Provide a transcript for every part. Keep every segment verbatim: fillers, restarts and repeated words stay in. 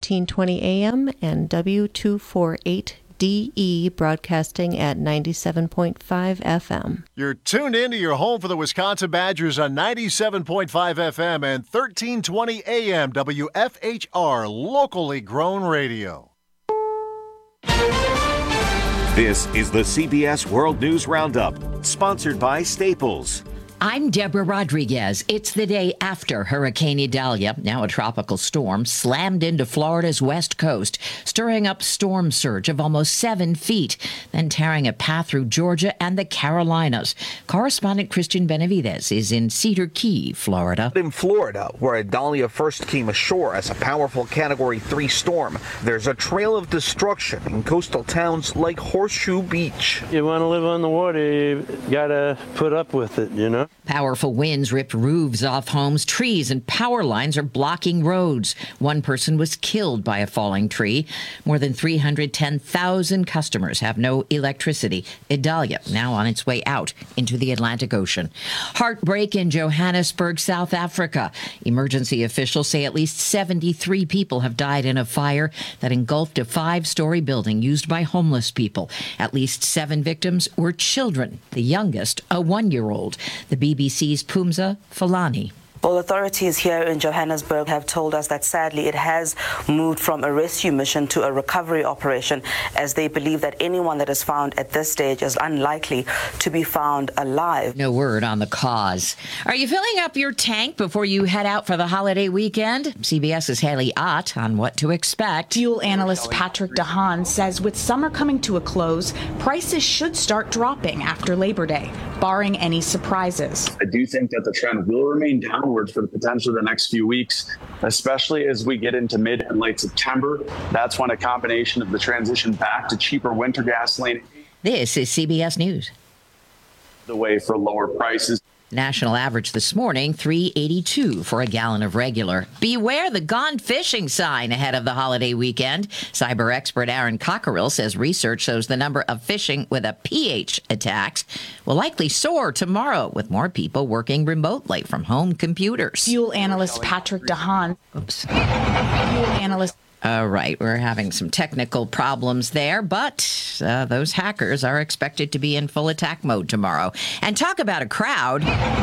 thirteen twenty A M and W two forty-eight D E broadcasting at ninety-seven point five F M. You're tuned in to your home for the Wisconsin Badgers on ninety-seven point five F M and thirteen twenty A M W F H R, locally grown radio. This is the C B S World News Roundup, sponsored by Staples. I'm Deborah Rodriguez. It's the day after Hurricane Idalia, now a tropical storm, slammed into Florida's west coast, stirring up storm surge of almost seven feet, then tearing a path through Georgia and the Carolinas. Correspondent Christian Benavides is in Cedar Key, Florida. In Florida, where Idalia first came ashore as a powerful Category three storm, there's a trail of destruction in coastal towns like Horseshoe Beach. You want to live on the water, you got to put up with it, you know? Powerful winds ripped roofs off homes, trees and power lines are blocking roads. One person was killed by a falling tree. More than three hundred ten thousand customers have no electricity. Idalia now on its way out into the Atlantic Ocean. Heartbreak in Johannesburg, South Africa. Emergency officials say at least seventy-three people have died in a fire that engulfed a five-story building used by homeless people. At least seven victims were children, the youngest a one-year-old. The B B C's Phumza Falani. Well, authorities here in Johannesburg have told us that sadly it has moved from a rescue mission to a recovery operation, as they believe that anyone that is found at this stage is unlikely to be found alive. No word on the cause. Are you filling up your tank before you head out for the holiday weekend? CBS's Haley Ott on what to expect. Fuel analyst Patrick DeHaan says with summer coming to a close, prices should start dropping after Labor Day, barring any surprises. I do think that the trend will remain down for the potential of the next few weeks, especially as we get into mid and late September. That's when a combination of the transition back to cheaper winter gasoline. This is C B S News. The way for lower prices. National average this morning, three eighty-two for a gallon of regular. Beware the gone fishing sign ahead of the holiday weekend. Cyber expert Aaron Cockerill says research shows the number of fishing with a pH attacks will likely soar tomorrow with more people working remotely from home computers. Fuel analyst Patrick DeHaan. Oops. Fuel analyst. All right, we're having some technical problems there, but uh, those hackers are expected to be in full attack mode tomorrow. And talk about a crowd.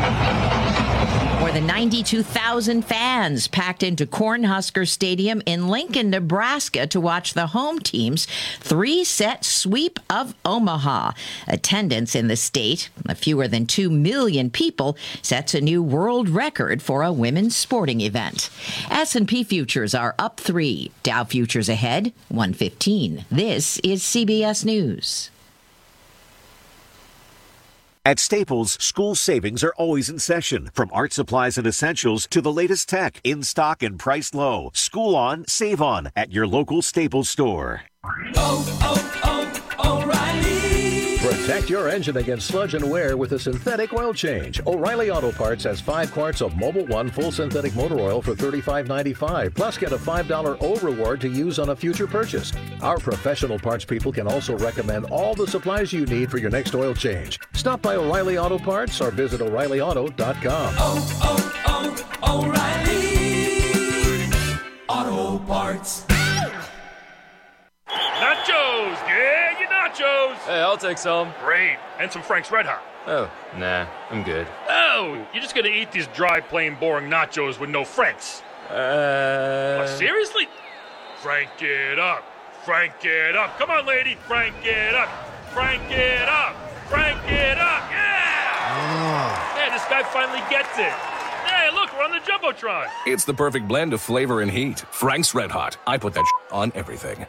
More than ninety-two thousand fans packed into Cornhusker Stadium in Lincoln, Nebraska to watch the home team's three-set sweep of Omaha. Attendance in the state, fewer than two million people, sets a new world record for a women's sporting event. S and P futures are up three. Dow futures ahead, one fifteen. This is C B S News. At Staples, school savings are always in session. From art supplies and essentials to the latest tech, in stock and priced low. School on, save on at your local Staples store. Oh, oh, oh, O'Reilly. Protect your engine against sludge and wear with a synthetic oil change. O'Reilly Auto Parts has five quarts of Mobil One full synthetic motor oil for thirty-five ninety-five. Plus, get a five dollar O reward to use on a future purchase. Our professional parts people can also recommend all the supplies you need for your next oil change. Stop by O'Reilly Auto Parts or visit O'Reilly Auto dot com. Oh, oh, oh, O'Reilly Auto Parts. Nachos! Yeah, you nachos! Hey, I'll take some. Great. And some Frank's Red Hot. Oh, nah, I'm good. Oh, you're just gonna eat these dry, plain, boring nachos with no Franks? Uh... What, seriously? Frank it up. Frank it up. Come on, lady. Frank it up. Frank it up. Frank it up. Yeah! Oh. Yeah, this guy finally gets it. Hey, look, we're on the Jumbotron. It's the perfect blend of flavor and heat. Frank's Red Hot. I put that on everything.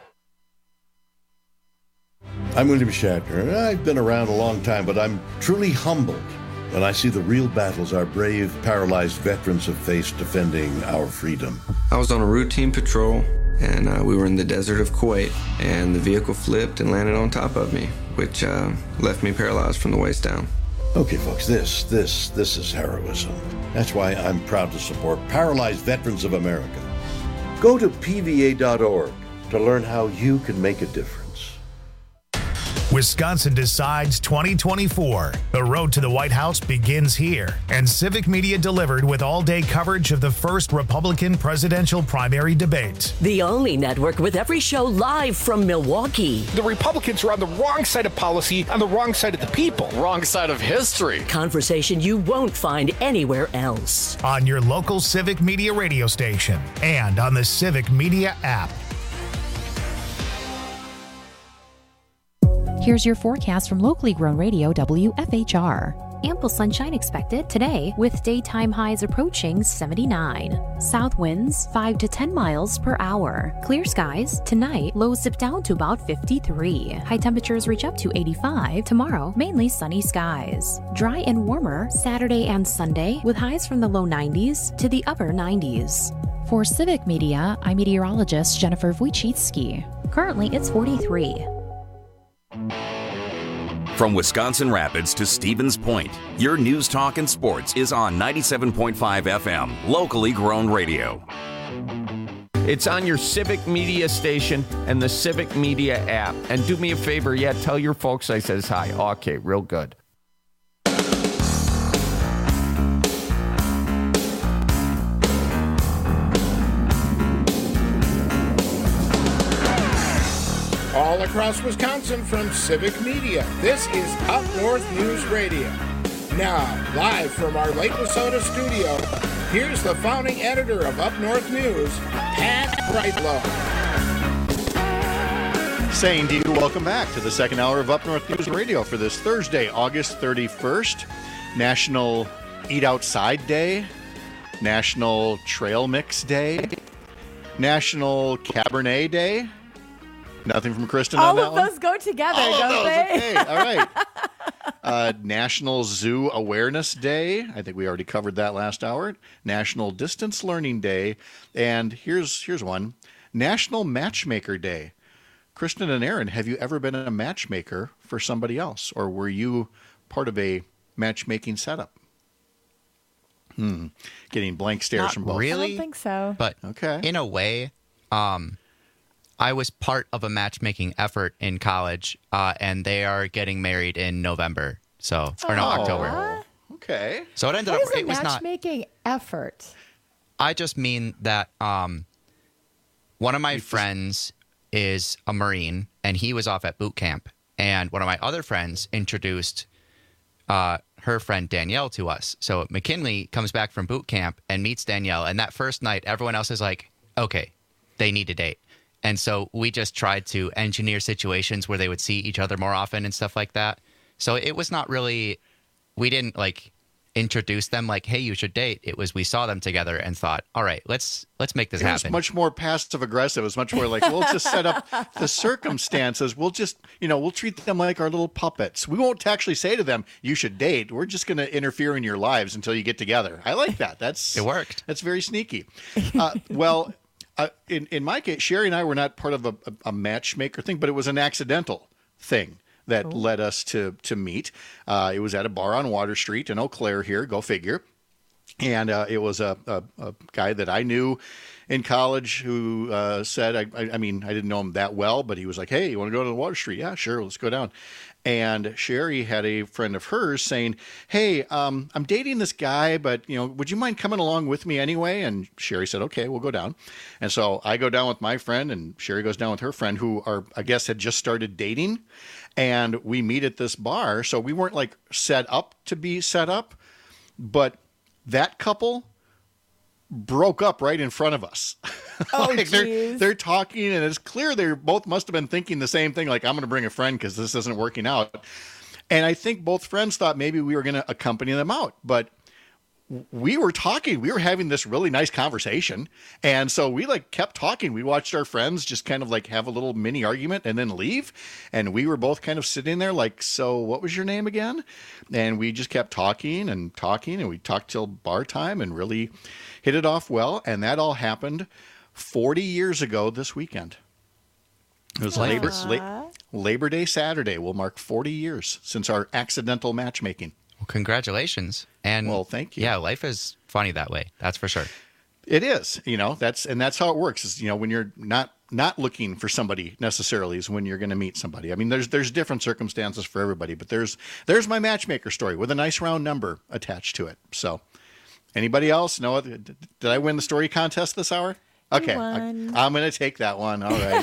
I'm William Shatner. I've been around a long time, but I'm truly humbled when I see the real battles our brave, paralyzed veterans have faced defending our freedom. I was on a routine patrol, and uh, we were in the desert of Kuwait, and the vehicle flipped and landed on top of me, which uh, left me paralyzed from the waist down. Okay, folks, this, this, this is heroism. That's why I'm proud to support Paralyzed Veterans of America. Go to P V A dot org to learn how you can make a difference. Wisconsin Decides twenty twenty-four. The road to the White House begins here, and Civic Media delivered with all-day coverage of the first Republican presidential primary debate. The only network with every show live from Milwaukee. The Republicans are on the wrong side of policy, on the wrong side of the people. Wrong side of history. Conversation you won't find anywhere else. On your local Civic Media radio station and on the Civic Media app. Here's your forecast from locally grown radio W F H R. Ample sunshine expected today with daytime highs approaching seventy-nine. South winds five to ten miles per hour. Clear skies tonight, lows dip down to about fifty-three. High temperatures reach up to eighty-five. Tomorrow, mainly sunny skies. Dry and warmer Saturday and Sunday with highs from the low nineties to the upper nineties. For Civic Media, I'm meteorologist Jennifer Wojcicki. Currently, it's forty-three. From Wisconsin Rapids to Stevens Point, your news, talk, and sports is on ninety-seven point five F M, locally grown radio. It's on your Civic Media station and the Civic Media app. And do me a favor, yeah, tell your folks I says hi. Okay, real good. All across Wisconsin from Civic Media, this is Up North News Radio. Now, live from our Lake Wissota studio, here's the founding editor of Up North News, Pat Brightlow. Saying to you, welcome back to the second hour of Up North News Radio for this Thursday, August thirty-first, National Eat Outside Day, National Trail Mix Day, National Cabernet Day. Nothing from Kristen All on that of one? those go together, All don't of those, they? okay, all right. Uh, National Zoo Awareness Day. I think we already covered that last hour. National Distance Learning Day. And here's here's one. National Matchmaker Day. Kristen and Aaron, have you ever been a matchmaker for somebody else? Or were you part of a matchmaking setup? Hmm. Getting blank stares Not from both. really. I don't think so. But okay. in a way, um, I was part of a matchmaking effort in college, uh, and they are getting married in November. So, or no, Oh. October. Okay. So it ended What up, is a it was not, matchmaking effort? I just mean that um, one of my friends is a Marine, and he was off at boot camp. And one of my other friends introduced uh, her friend Danielle to us. So McKinley comes back from boot camp and meets Danielle. And that first night, everyone else is like, okay, they need to date. And so we just tried to engineer situations where they would see each other more often and stuff like that. So it was not really, we didn't like introduce them like, hey, you should date. It was, we saw them together and thought, all right, let's let's make this It was happen. much more passive aggressive. It was much more like, we'll just set up the circumstances. We'll just, you know, we'll treat them like our little puppets. We won't actually say to them, you should date. We're just going to interfere in your lives until you get together. I like that. That's It worked. That's very sneaky. Uh, well, uh, in, in my case, Sherry and I were not part of a, a, a matchmaker thing, but it was an accidental thing that Oh. led us to to meet. Uh, it was at a bar on Water Street in Eau Claire here, go figure. And uh, it was a, a, a guy that I knew in college who uh, said, I, I, I mean, I didn't know him that well, but he was like, hey, you want to go to the Water Street? Yeah, sure, let's go down. And Sherry had a friend of hers saying, hey, um, I'm dating this guy, but, you know, would you mind coming along with me anyway? And Sherry said, okay, we'll go down. And so I go down with my friend, and Sherry goes down with her friend, who are, I guess, had just started dating. And we meet at this bar. So we weren't like set up to be set up, but that couple broke up right in front of us. Oh, like they're, geez. they're talking, and it's clear they both must have been thinking the same thing, like, I'm going to bring a friend because this isn't working out. And I think both friends thought maybe we were going to accompany them out. But we were talking, we were having this really nice conversation. And so we like kept talking. We watched our friends just kind of like have a little mini argument and then leave. And we were both kind of sitting there like, so what was your name again? And we just kept talking and talking, and we talked till bar time and really hit it off well. And that all happened forty years ago this weekend. It was Labor, La- Labor Day Saturday. Will mark forty years since our accidental matchmaking. Well, congratulations. And well, thank you. Yeah, life is funny that way. That's for sure. It is, you know, that's, and that's how it works is, you know, when you're not, not looking for somebody necessarily is when you're going to meet somebody. I mean, there's, there's different circumstances for everybody, but there's, there's my matchmaker story with a nice round number attached to it. So anybody else? No, did I win the story contest this hour? Okay. I, I'm going to take that one. All right.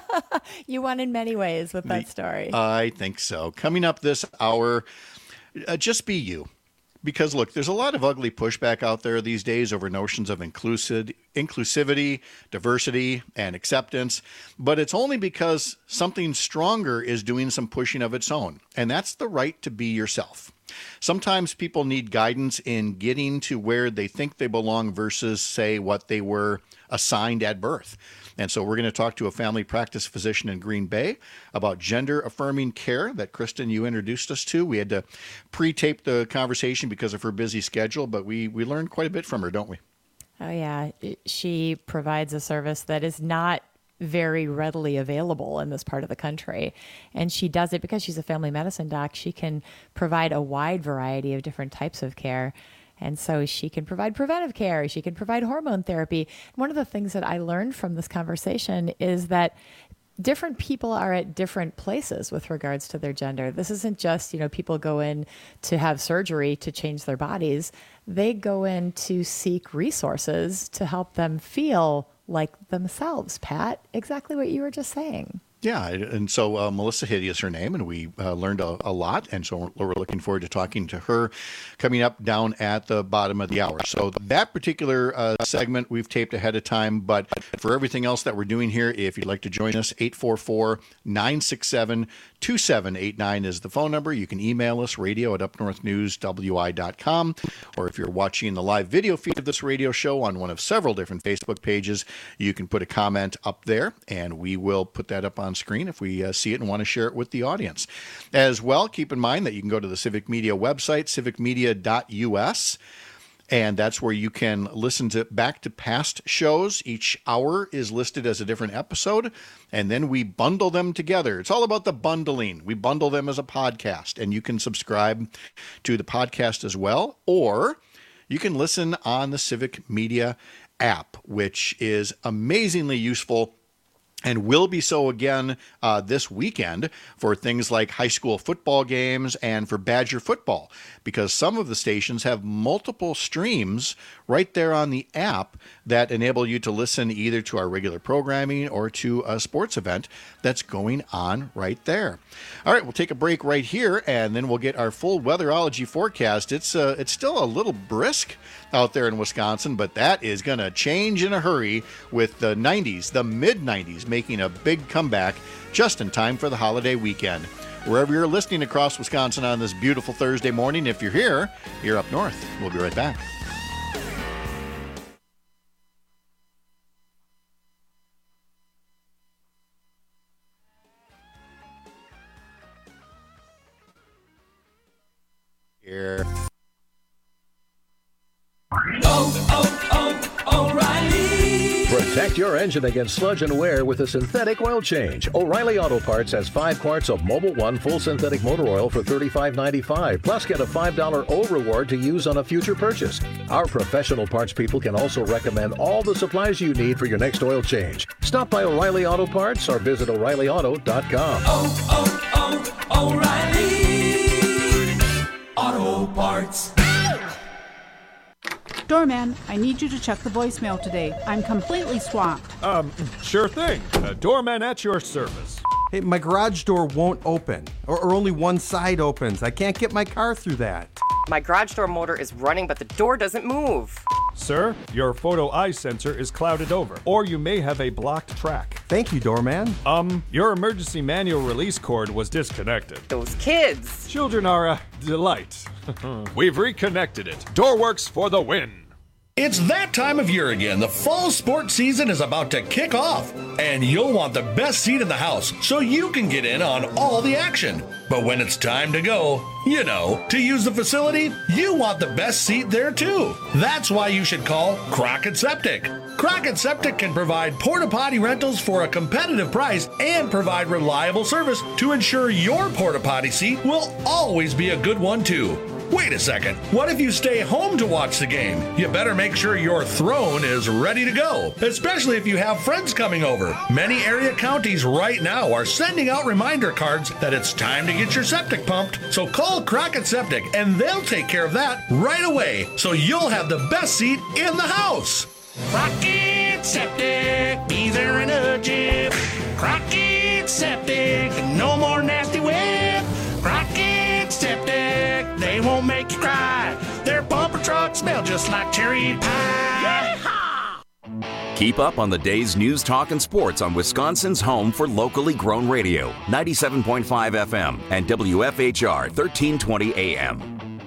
You won in many ways with that The- story. I think so. Coming up this hour, uh, just be you. Because, look, there's a lot of ugly pushback out there these days over notions of inclusive, inclusivity, diversity, and acceptance. But it's only because something stronger is doing some pushing of its own. And that's the right to be yourself. Sometimes people need guidance in getting to where they think they belong versus, say, what they were assigned at birth. And so we're going to talk to a family practice physician in Green Bay about gender-affirming care that, Kristen, you introduced us to. We had to pre-tape the conversation because of her busy schedule, but we, we learned quite a bit from her, don't we? Oh, yeah. She provides a service that is not very readily available in this part of the country. And she does it because she's a family medicine doc. She can provide a wide variety of different types of care. And so she can provide preventive care. She can provide hormone therapy. One of the things that I learned from this conversation is that different people are at different places with regards to their gender. This isn't just, you know, people go in to have surgery to change their bodies. They go in to seek resources to help them feel like themselves, Pat. Exactly what you were just saying. Yeah, and so uh, Melissa Hitty is her name, and we uh, learned a, a lot, and so we're, we're looking forward to talking to her coming up down at the bottom of the hour. So that particular uh, segment we've taped ahead of time, but for everything else that we're doing here, if you'd like to join us, eight four four, nine six seven, two seven eight nine is the phone number. You can email us, radio at up north news w i dot com, or if you're watching the live video feed of this radio show on one of several different Facebook pages, you can put a comment up there, and we will put that up on screen if we uh, see it and want to share it with the audience. As well, keep in mind that you can go to the Civic Media website, civic media dot u s, and that's where you can listen to back to past shows. Each hour is listed as a different episode, and then we bundle them together. It's all about the bundling. We bundle them as a podcast, and you can subscribe to the podcast as well, or you can listen on the Civic Media app, which is amazingly useful and will be so again uh, this weekend for things like high school football games and for Badger football, because some of the stations have multiple streams right there on the app that enable you to listen either to our regular programming or to a sports event that's going on right there. All right, we'll take a break right here, and then we'll get our full weatherology forecast. It's uh, it's still a little brisk out there in Wisconsin, but that is going to change in a hurry with the nineties, the mid nineties, making a big comeback just in time for the holiday weekend. Wherever you're listening across Wisconsin on this beautiful Thursday morning, if you're here, you're up north. We'll be right back. Here. Oh, oh, oh, O'Reilly. Protect your engine against sludge and wear with a synthetic oil change. O'Reilly Auto Parts has five quarts of Mobil One full synthetic motor oil for thirty-five ninety-five. Plus, get a five dollar O reward to use on a future purchase. Our professional parts people can also recommend all the supplies you need for your next oil change. Stop by O'Reilly Auto Parts or visit O'Reilly Auto dot com. Oh, oh, oh, O'Reilly Auto Parts. Doorman, I need you to check the voicemail today. I'm completely swamped. Um, sure thing. Uh, doorman at your service. Hey, my garage door won't open, or, or only one side opens. I can't get my car through that. My garage door motor is running, but the door doesn't move. Sir, your photo eye sensor is clouded over, or you may have a blocked track. Thank you, doorman. Um, your emergency manual release cord was disconnected. Those kids! Children are a delight. We've reconnected it. Door works for the win. It's that time of year again. The fall sports season is about to kick off, and you'll want the best seat in the house so you can get in on all the action. But when it's time to go, you know, to use the facility, you want the best seat there too. That's why you should call Crockett Septic. Crockett Septic can provide porta potty rentals for a competitive price and provide reliable service to ensure your porta potty seat will always be a good one too. Wait a second. What if you stay home to watch the game? You better make sure your throne is ready to go, especially if you have friends coming over. Many area counties right now are sending out reminder cards that it's time to get your septic pumped. So call Crockett Septic and they'll take care of that right away, so you'll have the best seat in the house. Crockett Septic, be there in a jiff. Crockett Septic, no more nasty whip. Crockett Septic, they won't make you cry. Their bumper trucks smell just like cherry pie. Yeehaw! Keep up on the day's news, talk, and sports on Wisconsin's home for locally grown radio, ninety-seven point five F M and W F H R thirteen twenty A M.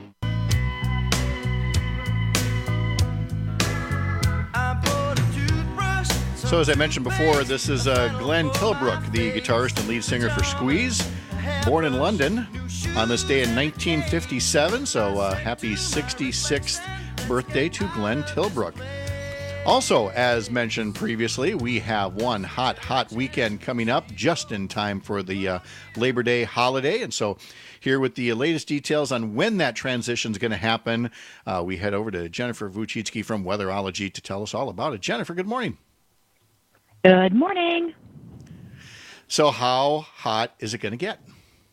So as I mentioned before, this is uh, Glenn Tilbrook, the guitarist and lead singer for Squeeze, born in London on this day in nineteen fifty-seven. So uh, happy sixty-sixth birthday to Glenn Tilbrook. Also, as mentioned previously, we have one hot, hot weekend coming up just in time for the uh, Labor Day holiday. And so here with the latest details on when that transition is going to happen, uh, we head over to Jennifer Vucicki from Weatherology to tell us all about it. Jennifer, good morning. Good morning. So how hot is it going to get?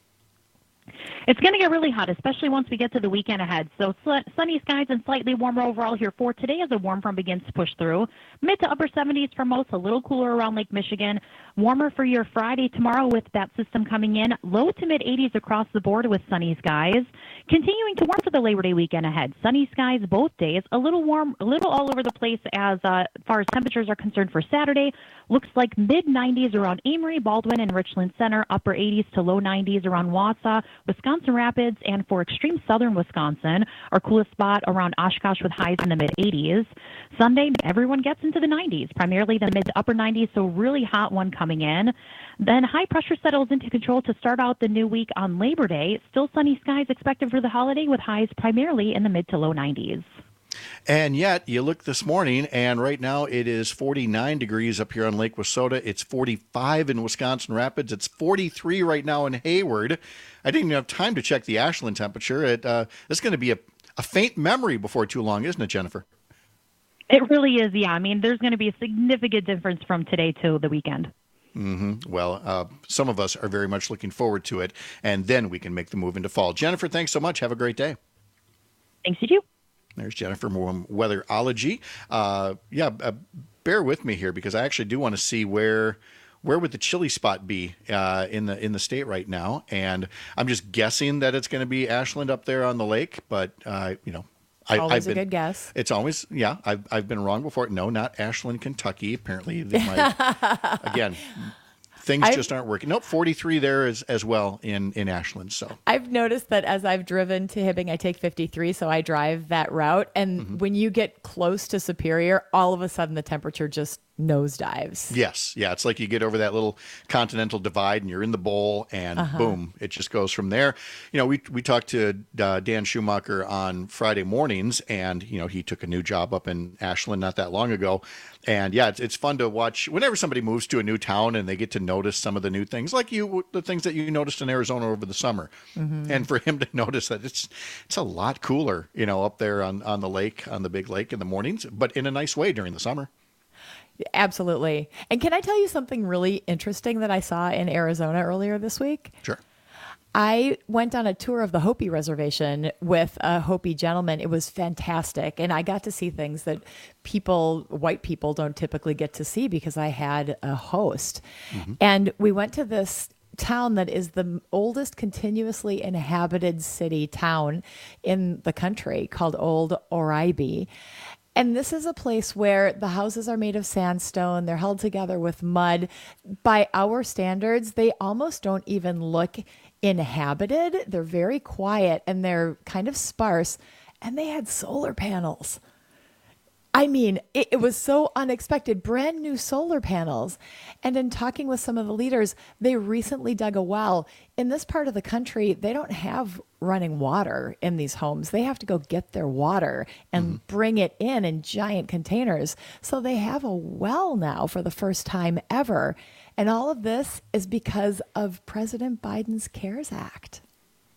It's going to get really hot, especially once we get to the weekend ahead. So sunny skies and slightly warmer overall here for today as a warm front begins to push through. Mid to upper seventies for most, a little cooler around Lake Michigan. Warmer for your Friday tomorrow with that system coming in. Low to mid eighties across the board with sunny skies. Continuing to warm for the Labor Day weekend ahead. Sunny skies both days. A little warm, a little all over the place as uh, far as temperatures are concerned for Saturday. Looks like mid nineties around Amory, Baldwin, and Richland Center. Upper eighties to low nineties around Wausau, Wisconsin Rapids, and for extreme southern Wisconsin, our coolest spot around Oshkosh with highs in the mid eighties. Sunday, everyone gets into the nineties, primarily the mid to upper nineties, so really hot one coming in. Then high pressure settles into control to start out the new week on Labor Day. Still sunny skies expected for the holiday with highs primarily in the mid to low nineties. And yet, you look this morning, and right now it is forty-nine degrees up here on Lake Wissota. It's forty-five in Wisconsin Rapids. It's forty-three right now in Hayward. I didn't even have time to check the Ashland temperature. It, uh, it's going to be a, a faint memory before too long, isn't it, Jennifer? It really is, yeah. I mean, there's going to be a significant difference from today to the weekend. Mm-hmm. Well, uh, some of us are very much looking forward to it, and then we can make the move into fall. Jennifer, thanks so much. Have a great day. Thanks, you too. There's Jennifer from Weatherology. Uh, yeah, uh, bear with me here because I actually do want to see where where would the chilly spot be uh, in the in the state right now, and I'm just guessing that it's going to be Ashland up there on the lake, but uh, you know. I, always I've a been, good guess. It's always, yeah, I've, I've been wrong before. No, not Ashland, Kentucky. Apparently, they might, again, things I've, just aren't working. Nope, forty-three there is, as well in, in Ashland. So I've noticed that as I've driven to Hibbing, I take fifty-three, so I drive that route. And mm-hmm. when you get close to Superior, all of a sudden the temperature just nosedives. Yes. Yeah. It's like you get over that little continental divide and you're in the bowl and uh-huh. boom, it just goes from there. You know, we we talked to uh, Dan Schumacher on Friday mornings and, you know, he took a new job up in Ashland not that long ago. And yeah, it's, it's fun to watch whenever somebody moves to a new town and they get to notice some of the new things, like you, the things that you noticed in Arizona over the summer. Mm-hmm. And for him to notice that it's it's a lot cooler, you know, up there on, on the lake, on the big lake in the mornings, but in a nice way during the summer. Absolutely. And can I tell you something really interesting that I saw in Arizona earlier this week? Sure. I went on a tour of the Hopi Reservation with a Hopi gentleman. It was fantastic. And I got to see things that people, white people, don't typically get to see because I had a host. Mm-hmm. And we went to this town that is the oldest continuously inhabited city town in the country called Old Oribe. And this is a place where the houses are made of sandstone. They're held together with mud. By our standards, they almost don't even look inhabited. They're very quiet and they're kind of sparse. And they had solar panels. I mean, it, it was so unexpected, brand new solar panels. And in talking with some of the leaders, they recently dug a well. In this part of the country, they don't have running water in these homes. They have to go get their water and mm-hmm. bring it in in giant containers. So they have a well now for the first time ever. And all of this is because of President Biden's CARES Act.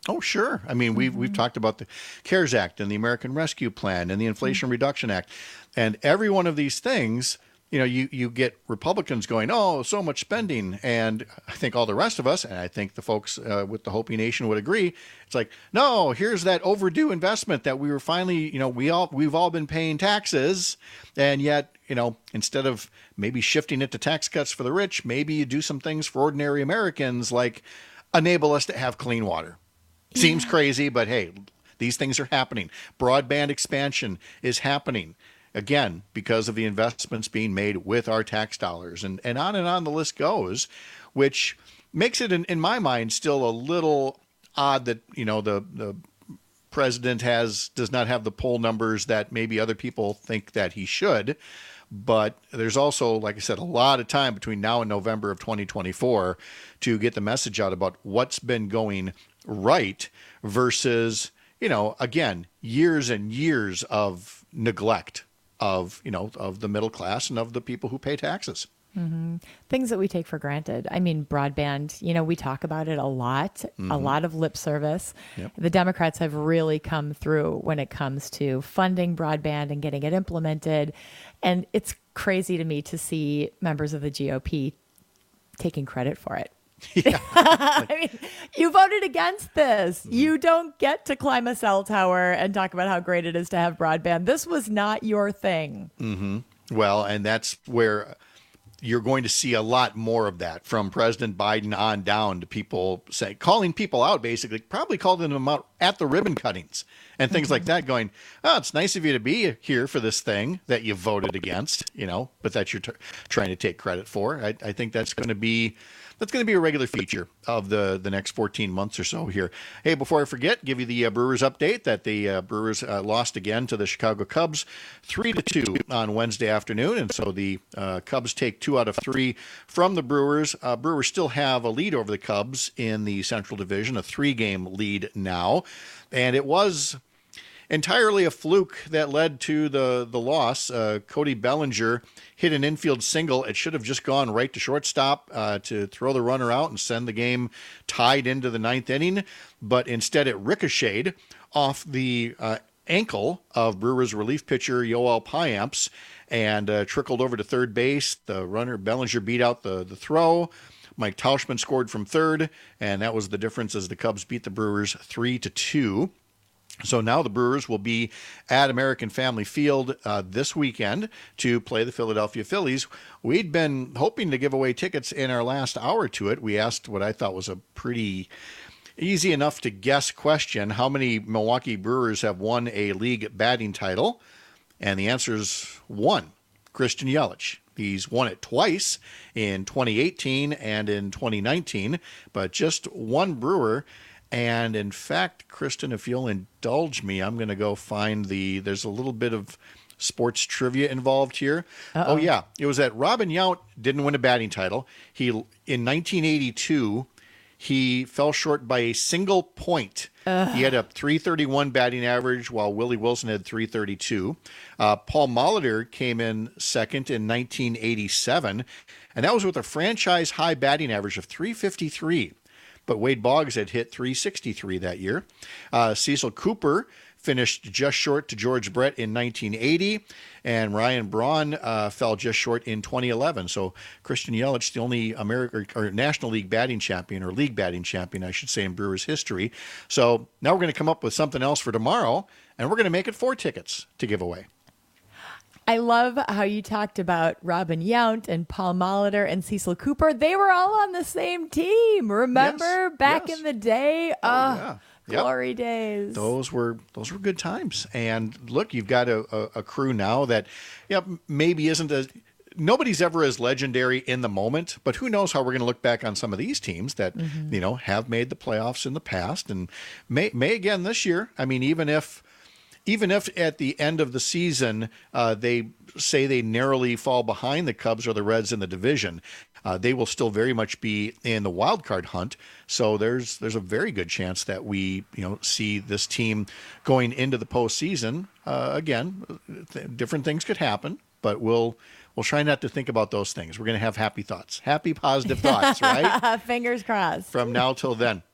Oh, sure. I mean, we've, we've talked about the CARES Act and the American Rescue Plan and the Inflation mm-hmm. Reduction Act. And every one of these things, you know, you, you get Republicans going, oh, so much spending. And I think all the rest of us, and I think the folks uh, with the Hopi Nation would agree, it's like, no, here's that overdue investment that we were finally, you know, we all, we've all been paying taxes. And yet, you know, instead of maybe shifting it to tax cuts for the rich, maybe you do some things for ordinary Americans, like enable us to have clean water. Yeah. Seems crazy, but hey, these things are happening. Broadband expansion is happening. Again, because of the investments being made with our tax dollars, and, and on and on the list goes, which makes it, in, in my mind, still a little odd that, you know, the, the president has does not have the poll numbers that maybe other people think that he should. But there's also, like I said, a lot of time between now and November of twenty twenty-four to get the message out about what's been going right versus, you know, again, years and years of neglect of, you know, of the middle class and of the people who pay taxes. Mm-hmm. Things that we take for granted. I mean, broadband, you know, we talk about it a lot, mm-hmm. a lot of lip service. Yep. The Democrats have really come through when it comes to funding broadband and getting it implemented. And it's crazy to me to see members of the G O P taking credit for it. Yeah. I mean, you voted against this. Mm-hmm. You don't get to climb a cell tower and talk about how great it is to have broadband. This was not your thing. Mm-hmm. Well, and that's where you're going to see a lot more of that from President Biden on down to people say, calling people out, basically, probably calling them out at the ribbon cuttings and things mm-hmm. like that, going, oh, it's nice of you to be here for this thing that you voted against, you know, but that you're t- trying to take credit for. I, I think that's going to be That's going to be a regular feature of the, the next fourteen months or so here. Hey, before I forget, give you the uh, Brewers update that the uh, Brewers uh, lost again to the Chicago Cubs three to two on Wednesday afternoon. And so the uh, Cubs take two out of three from the Brewers. Uh, Brewers still have a lead over the Cubs in the Central Division, a three-game lead now. And it was entirely a fluke that led to the, the loss. Uh, Cody Bellinger hit an infield single. It should have just gone right to shortstop uh, to throw the runner out and send the game tied into the ninth inning. But instead it ricocheted off the uh, ankle of Brewers relief pitcher Yoel Payamps and uh, trickled over to third base. The runner Bellinger beat out the, the throw. Mike Tauschman scored from third, and that was the difference as the Cubs beat the Brewers three to two. So now the Brewers will be at American Family Field uh, this weekend to play the Philadelphia Phillies. We'd been hoping to give away tickets in our last hour to it. We asked what I thought was a pretty easy enough to guess question. How many Milwaukee Brewers have won a league batting title? And the answer is one, Christian Yelich. He's won it twice in twenty eighteen and in twenty nineteen, but just one Brewer. And in fact, Kristen, if you'll indulge me, I'm going to go find the, there's a little bit of sports trivia involved here. Uh-oh. Oh, yeah. It was that Robin Yount didn't win a batting title. He, in nineteen eighty-two, he fell short by a single point. Ugh. He had a three thirty-one batting average, while Willie Wilson had three thirty-two. Uh, Paul Molitor came in second in nineteen eighty-seven, and that was with a franchise high batting average of three fifty-three. But Wade Boggs had hit three sixty-three that year. Uh, Cecil Cooper finished just short to George Brett in nineteen eighty, and Ryan Braun uh, fell just short in twenty eleven. So Christian Yelich, the only American or National League batting champion, or league batting champion, I should say, in Brewers history. So now we're going to come up with something else for tomorrow, and we're going to make it four tickets to give away. I love how you talked about Robin Yount and Paul Molitor and Cecil Cooper. They were all on the same team. Remember yes, back yes. in the day? Oh, oh yeah. Glory yep. days. Those were those were good times. And look, you've got a, a, a crew now that yeah, maybe isn't as nobody's ever as legendary in the moment, but who knows how we're going to look back on some of these teams that mm-hmm. you know have made the playoffs in the past and may may again this year. I mean, even if Even if at the end of the season uh, they say they narrowly fall behind the Cubs or the Reds in the division, uh, they will still very much be in the wild card hunt. So there's there's a very good chance that we you know see this team going into the postseason. Uh, again, th- different things could happen, but we'll we'll try not to think about those things. We're going to have happy thoughts, happy positive thoughts, right? Fingers crossed. From now till then.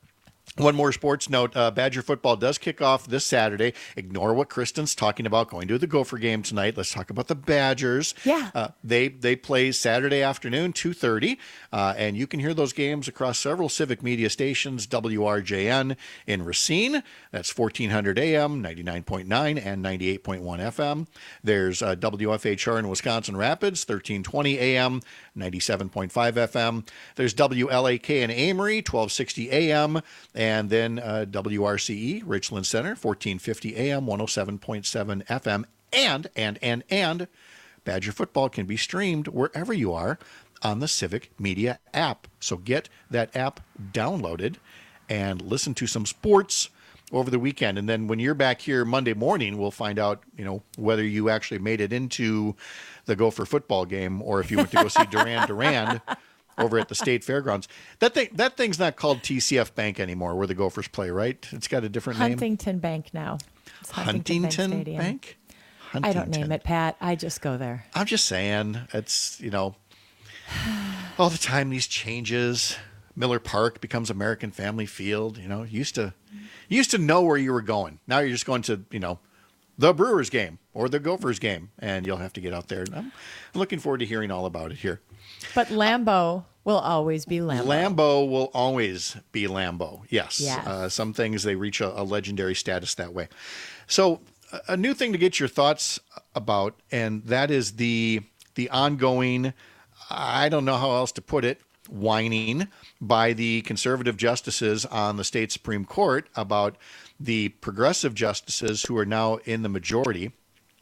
One more sports note, uh, Badger football does kick off this Saturday. Ignore what Kristen's talking about, going to the Gopher game tonight. Let's talk about the Badgers. Yeah. Uh, they they play Saturday afternoon, two thirty, uh, and you can hear those games across several Civic Media stations, W R J N in Racine. That's fourteen hundred A M, ninety-nine point nine, and ninety-eight point one F M. There's uh, W F H R in Wisconsin Rapids, thirteen twenty A M, ninety-seven point five F M. There's W L A K in Amory, twelve sixty A M, and then uh, W R C E, Richland Center, fourteen fifty A M, one oh seven point seven F M. And, and, and, and, Badger football can be streamed wherever you are on the Civic Media app. So get that app downloaded and listen to some sports over the weekend. And then when you're back here Monday morning, we'll find out, you know, whether you actually made it into the Gopher football game or if you went to go see Duran Duran over at the State Fairgrounds. That thing, that thing's not called T C F Bank anymore, where the Gophers play, right? It's got a different name. Huntington Bank now. It's Huntington, Huntington Bank? Bank? Huntington. I don't name it, Pat. I just go there. I'm just saying, it's, you know, all the time these changes. Miller Park becomes American Family Field. You know, you used to, you used to know where you were going. Now you're just going to, you know, the Brewers game or the Gophers game, and you'll have to get out there. And I'm looking forward to hearing all about it here. But Lambeau will always be Lambeau. Lambeau will always be Lambeau. Yes. Yes. Uh, some things, they reach a, a legendary status that way. So a new thing to get your thoughts about, and that is the the ongoing, I don't know how else to put it, whining by the conservative justices on the state Supreme Court about the progressive justices who are now in the majority.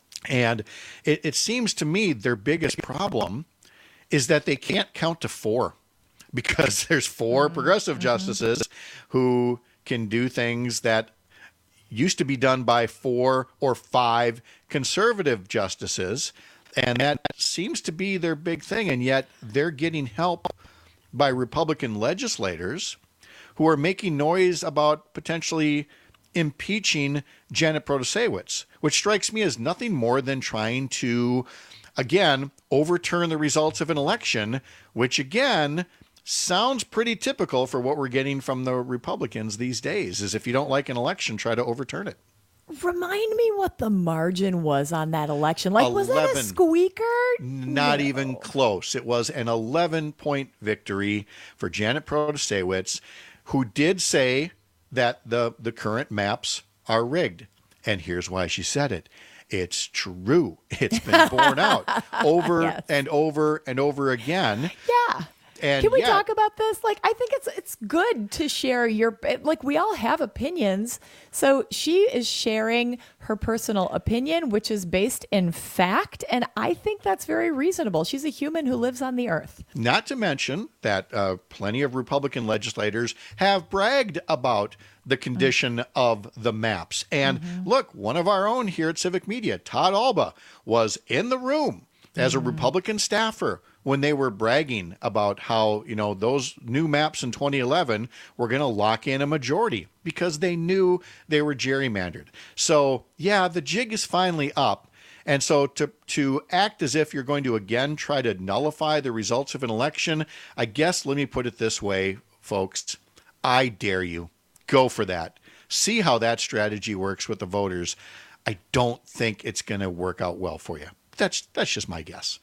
And it, it seems to me their biggest problem is that they can't count to four, because there's four mm-hmm. progressive justices who can do things that used to be done by four or five conservative justices. And that seems to be their big thing. And yet they're getting help by Republican legislators who are making noise about potentially impeaching Janet Protasiewicz, which strikes me as nothing more than trying to, again, overturn the results of an election, which, again, sounds pretty typical for what we're getting from the Republicans these days, is if you don't like an election, try to overturn it. Remind me what the margin was on that election. Like, was that a squeaker? Not no. even close. It was an eleven-point victory for Janet Protasiewicz, who did say that the, the current maps are rigged. And here's why she said it. It's true. It's been borne out over yes. and over and over again. Yeah. And Can we yet, talk about this? Like, I think it's it's good to share your, like, we all have opinions. So she is sharing her personal opinion, which is based in fact. And I think that's very reasonable. She's a human who lives on the earth. Not to mention that uh, plenty of Republican legislators have bragged about the condition mm-hmm. of the maps. And mm-hmm. look, one of our own here at Civic Media, Todd Alba, was in the room as mm-hmm. a Republican staffer when they were bragging about how, you know, those new maps in twenty eleven were going to lock in a majority because they knew they were gerrymandered. So, yeah, the jig is finally up. And so to to act as if you're going to, again, try to nullify the results of an election, I guess, let me put it this way, folks, I dare you. Go for that. See how that strategy works with the voters. I don't think it's going to work out well for you. That's that's just my guess.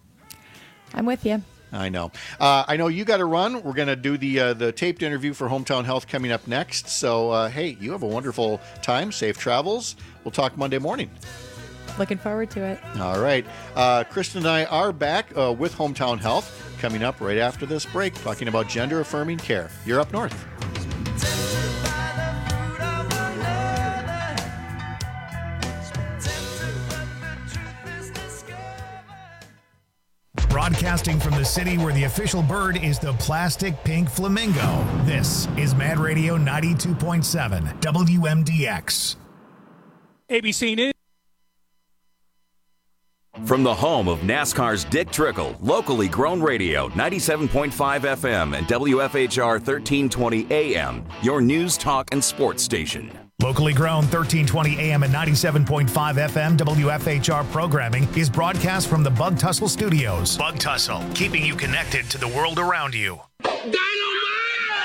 I'm with you. I know. Uh, I know you got to run. We're going to do the uh, the taped interview for Hometown Health coming up next. So, uh, hey, you have a wonderful time. Safe travels. We'll talk Monday morning. Looking forward to it. All right. Uh, Kristen and I are back uh, with Hometown Health coming up right after this break, talking about gender-affirming care. You're up north. Broadcasting from the city where the official bird is the plastic pink flamingo. This is Mad Radio ninety-two point seven W M D X. A B C News. From the home of NASCAR's Dick Trickle, locally grown radio, ninety-seven point five F M and W F H R thirteen twenty A M, your news, talk, and sports station. Locally grown thirteen twenty A M and ninety-seven point five F M W F H R programming is broadcast from the Bug Tussle Studios. Bug Tussle, keeping you connected to the world around you. Dynamite!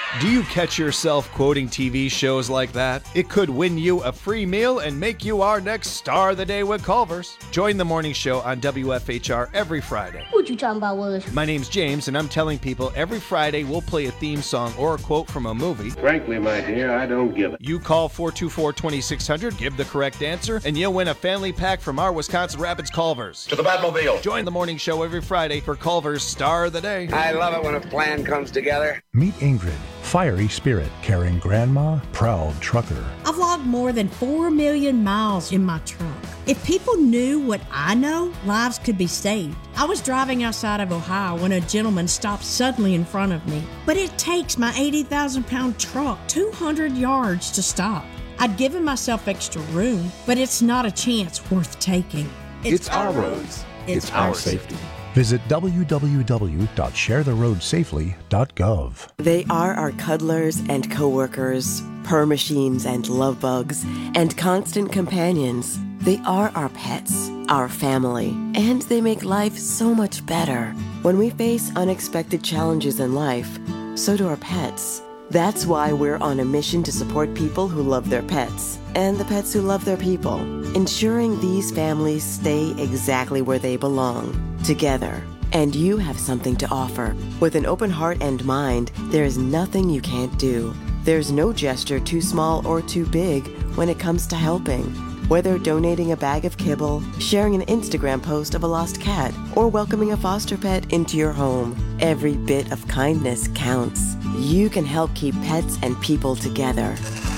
Do you catch yourself quoting T V shows like that? It could win you a free meal and make you our next star of the day with Culver's. Join the morning show on W F H R every Friday. What you talking about, was? My name's James, and I'm telling people every Friday we'll play a theme song or a quote from a movie. Frankly, my dear, I don't give it. You call four two four, two six zero zero, give the correct answer, and you'll win a family pack from our Wisconsin Rapids Culver's. To the Batmobile. Join the morning show every Friday for Culver's Star of the Day. I love it when a plan comes together. Meet Ingrid, fiery spirit, caring grandma, proud trucker. I've logged more than four million miles in my truck. If people knew what I know, lives could be saved. I was driving outside of Ohio when a gentleman stopped suddenly in front of me. But it takes my eighty thousand pound truck two hundred yards to stop. I'd given myself extra room, but it's not a chance worth taking. It's, it's our roads. It's, it's our, our safety. safety. Visit w w w dot share the road safely dot gov. They are our cuddlers and coworkers, purr machines and love bugs, and constant companions. They are our pets, our family, and they make life so much better. When we face unexpected challenges in life, so do our pets. That's why we're on a mission to support people who love their pets and the pets who love their people, ensuring these families stay exactly where they belong, together. And you have something to offer. With an open heart and mind, there is nothing you can't do. There's no gesture too small or too big when it comes to helping. Whether donating a bag of kibble, sharing an Instagram post of a lost cat, or welcoming a foster pet into your home, every bit of kindness counts. You can help keep pets and people together.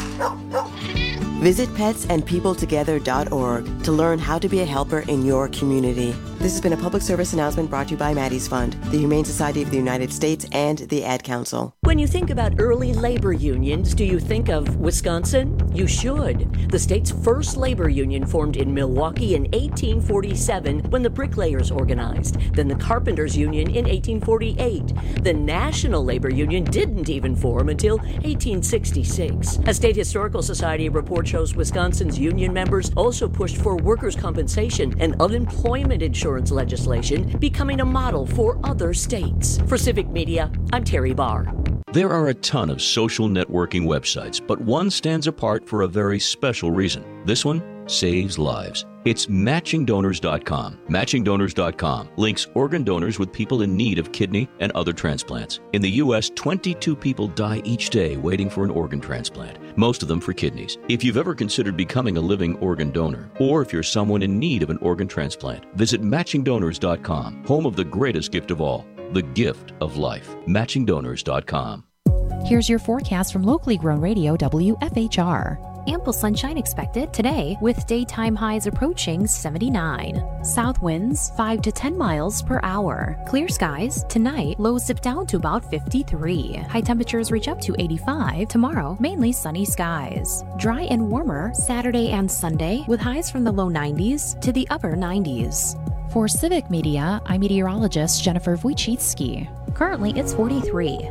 Visit pets and people together dot org to learn how to be a helper in your community. This has been a public service announcement brought to you by Maddie's Fund, the Humane Society of the United States, and the Ad Council. When you think about early labor unions, do you think of Wisconsin? You should. The state's first labor union formed in Milwaukee in eighteen forty-seven when the bricklayers organized. Then the carpenters union in eighteen forty-eight. The National Labor Union didn't even form until eighteen sixty-six. A state historical society report shows Wisconsin's union members also pushed for workers' compensation and unemployment insurance legislation, becoming a model for other states. For Civic Media, I'm Terry Barr. There are a ton of social networking websites, but one stands apart for a very special reason. This one saves lives. It's matching donors dot com. matching donors dot com links organ donors with people in need of kidney and other transplants. In the U S, twenty-two people die each day waiting for an organ transplant, most of them for kidneys. If you've ever considered becoming a living organ donor, or if you're someone in need of an organ transplant, visit matching donors dot com, home of the greatest gift of all, the gift of life. matching donors dot com. Here's your forecast from locally grown radio W F H R. Ample sunshine expected today with daytime highs approaching seventy-nine. South winds five to ten miles per hour. Clear skies tonight, lows dip down to about fifty-three. High temperatures reach up to eighty-five. Tomorrow, mainly sunny skies. Dry and warmer Saturday and Sunday with highs from the low nineties to the upper nineties. For Civic Media, I'm meteorologist Jennifer Wojcicki. Currently, it's forty-three.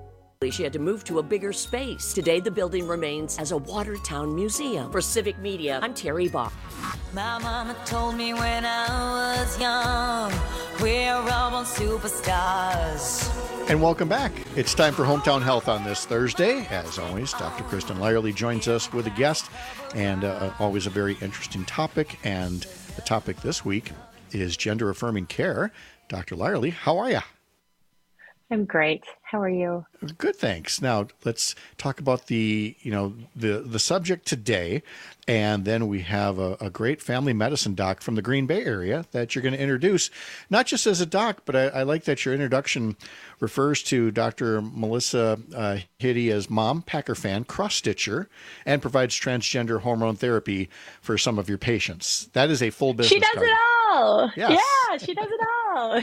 She had to move to a bigger space. Today, the building remains as a Watertown museum. For Civic Media, I'm Terry Barr. My mama told me when I was young, we're all born superstars. And welcome back. It's time for Hometown Health on this Thursday. As always, Doctor Kristen Lyerly joins us with a guest, and uh, always a very interesting topic. And the topic this week is gender-affirming care. Doctor Lyerly, how are you? I'm great. How are you? Good, thanks. Now let's talk about the, you know, the the subject today, and then we have a, a great family medicine doc from the Green Bay area that you're going to introduce, not just as a doc, but I, I like that your introduction refers to Doctor Melissa uh, Hitty as mom, Packer fan, cross stitcher, and provides transgender hormone therapy for some of your patients. That is a full business. She does card. it all. Yes. Yeah, she does it all.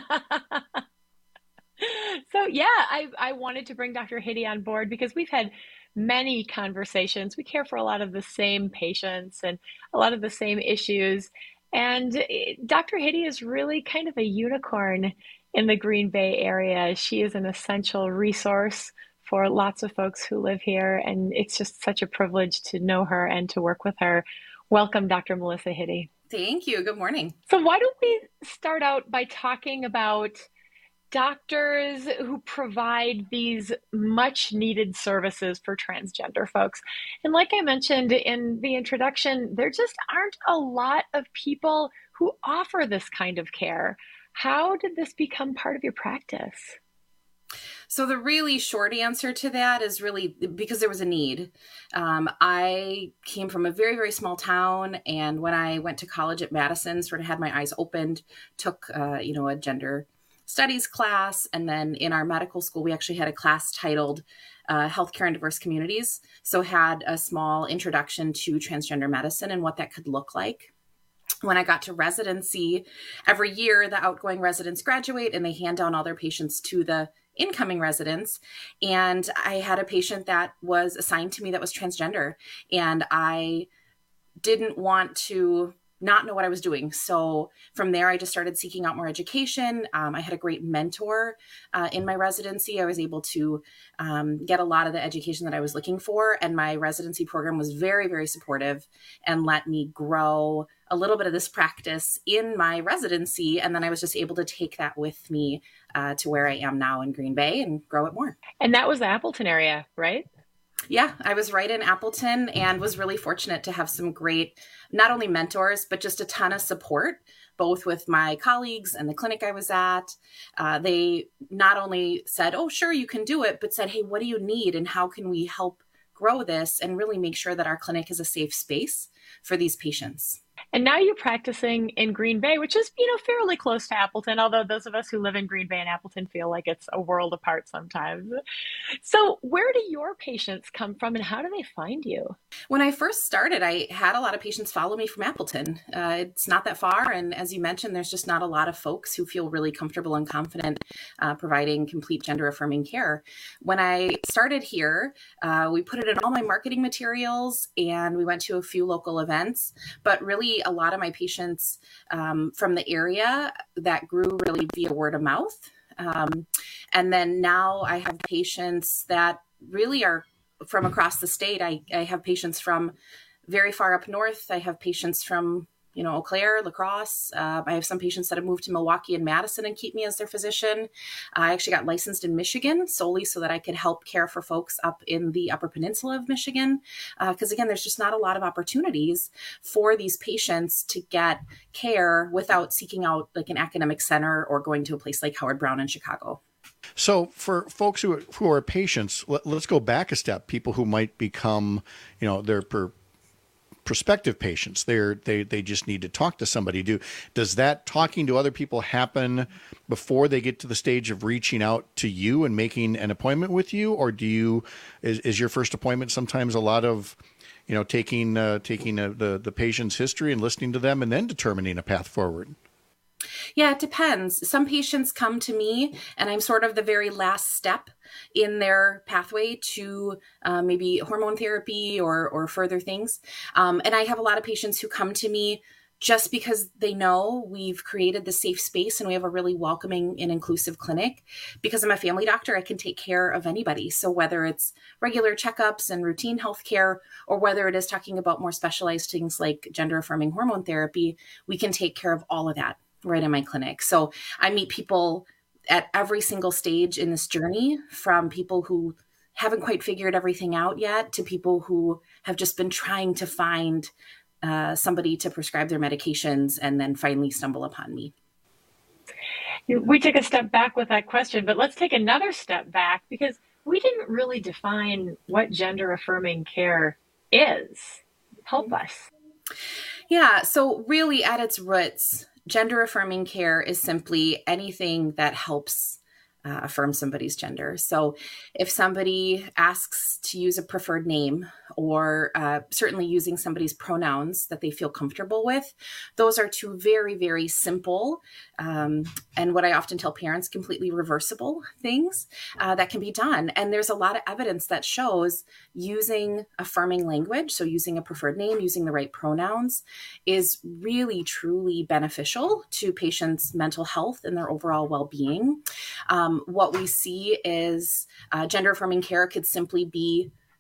So yeah, I, I wanted to bring Doctor Hitty on board because we've had many conversations. We care for a lot of the same patients and a lot of the same issues. And Doctor Hitty is really kind of a unicorn in the Green Bay area. She is an essential resource for lots of folks who live here. And it's just such a privilege to know her and to work with her. Welcome, Doctor Melissa Hitty. Thank you. Good morning. So why don't we start out by talking about doctors who provide these much needed services for transgender folks. And like I mentioned in the introduction, there just aren't a lot of people who offer this kind of care. How did this become part of your practice? So the really short answer to that is really because there was a need. Um, I came from a very, very small town. And when I went to college at Madison, sort of had my eyes opened, took, uh, you know, a gender studies class. And then in our medical school, we actually had a class titled uh, Healthcare in Diverse Communities. So had a small introduction to transgender medicine and what that could look like. When I got to residency, every year the outgoing residents graduate and they hand down all their patients to the incoming residents. And I had a patient that was assigned to me that was transgender. And I didn't want to not know what I was doing. So from there, I just started seeking out more education. Um, I had a great mentor uh, in my residency. I was able to um, get a lot of the education that I was looking for. And my residency program was very, very supportive and let me grow a little bit of this practice in my residency. And then I was just able to take that with me uh, to where I am now in Green Bay and grow it more. And that was the Appleton area, right? Yeah, I was right in Appleton and was really fortunate to have some great, not only mentors, but just a ton of support, both with my colleagues and the clinic I was at. Uh, they not only said, oh, sure, you can do it, but said, hey, what do you need and how can we help grow this and really make sure that our clinic is a safe space for these patients. And now you're practicing in Green Bay, which is, you know, fairly close to Appleton, although those of us who live in Green Bay and Appleton feel like it's a world apart sometimes. So where do your patients come from and how do they find you? When I first started, I had a lot of patients follow me from Appleton. Uh, it's not that far. And as you mentioned, there's just not a lot of folks who feel really comfortable and confident uh, providing complete gender affirming care. When I started here, uh, we put it in all my marketing materials and we went to a few local events, but really a lot of my patients um, from the area that grew really via word of mouth. Um, and then now I have patients that really are from across the state. I, I have patients from very far up north. I have patients from, you know, Eau Claire, La Crosse. Uh, I have some patients that have moved to Milwaukee and Madison and keep me as their physician. I actually got licensed in Michigan solely so that I could help care for folks up in the Upper Peninsula of Michigan. Because uh, again, there's just not a lot of opportunities for these patients to get care without seeking out like an academic center or going to a place like Howard Brown in Chicago. So for folks who are, who are patients, let, let's go back a step. People who might become, you know, they're per prospective patients. They're, they they just need to talk to somebody. Do does that talking to other people happen before they get to the stage of reaching out to you and making an appointment with you, or do you is, is your first appointment sometimes a lot of, you know, taking uh, taking a, the the patient's history and listening to them and then determining a path forward? Yeah, it depends. Some patients come to me and I'm sort of the very last step in their pathway to uh, maybe hormone therapy or, or further things. Um, and I have a lot of patients who come to me just because they know we've created the safe space and we have a really welcoming and inclusive clinic. Because I'm a family doctor, I can take care of anybody. So whether it's regular checkups and routine health care, or whether it is talking about more specialized things like gender affirming hormone therapy, we can take care of all of that right in my clinic. So I meet people at every single stage in this journey, from people who haven't quite figured everything out yet to people who have just been trying to find uh, somebody to prescribe their medications and then finally stumble upon me. We took a step back with that question, but let's take another step back because we didn't really define what gender affirming care is. Help us. Yeah, so really at its roots, gender affirming care is simply anything that helps uh, affirm somebody's gender. So if somebody asks to use a preferred name, or uh, certainly using somebody's pronouns that they feel comfortable with, those are two very, very simple um, and what I often tell parents, completely reversible things uh, that can be done. And there's a lot of evidence that shows using affirming language, so using a preferred name, using the right pronouns, is really, truly beneficial to patients' mental health and their overall well-being. Um, what we see is uh, gender affirming care could simply be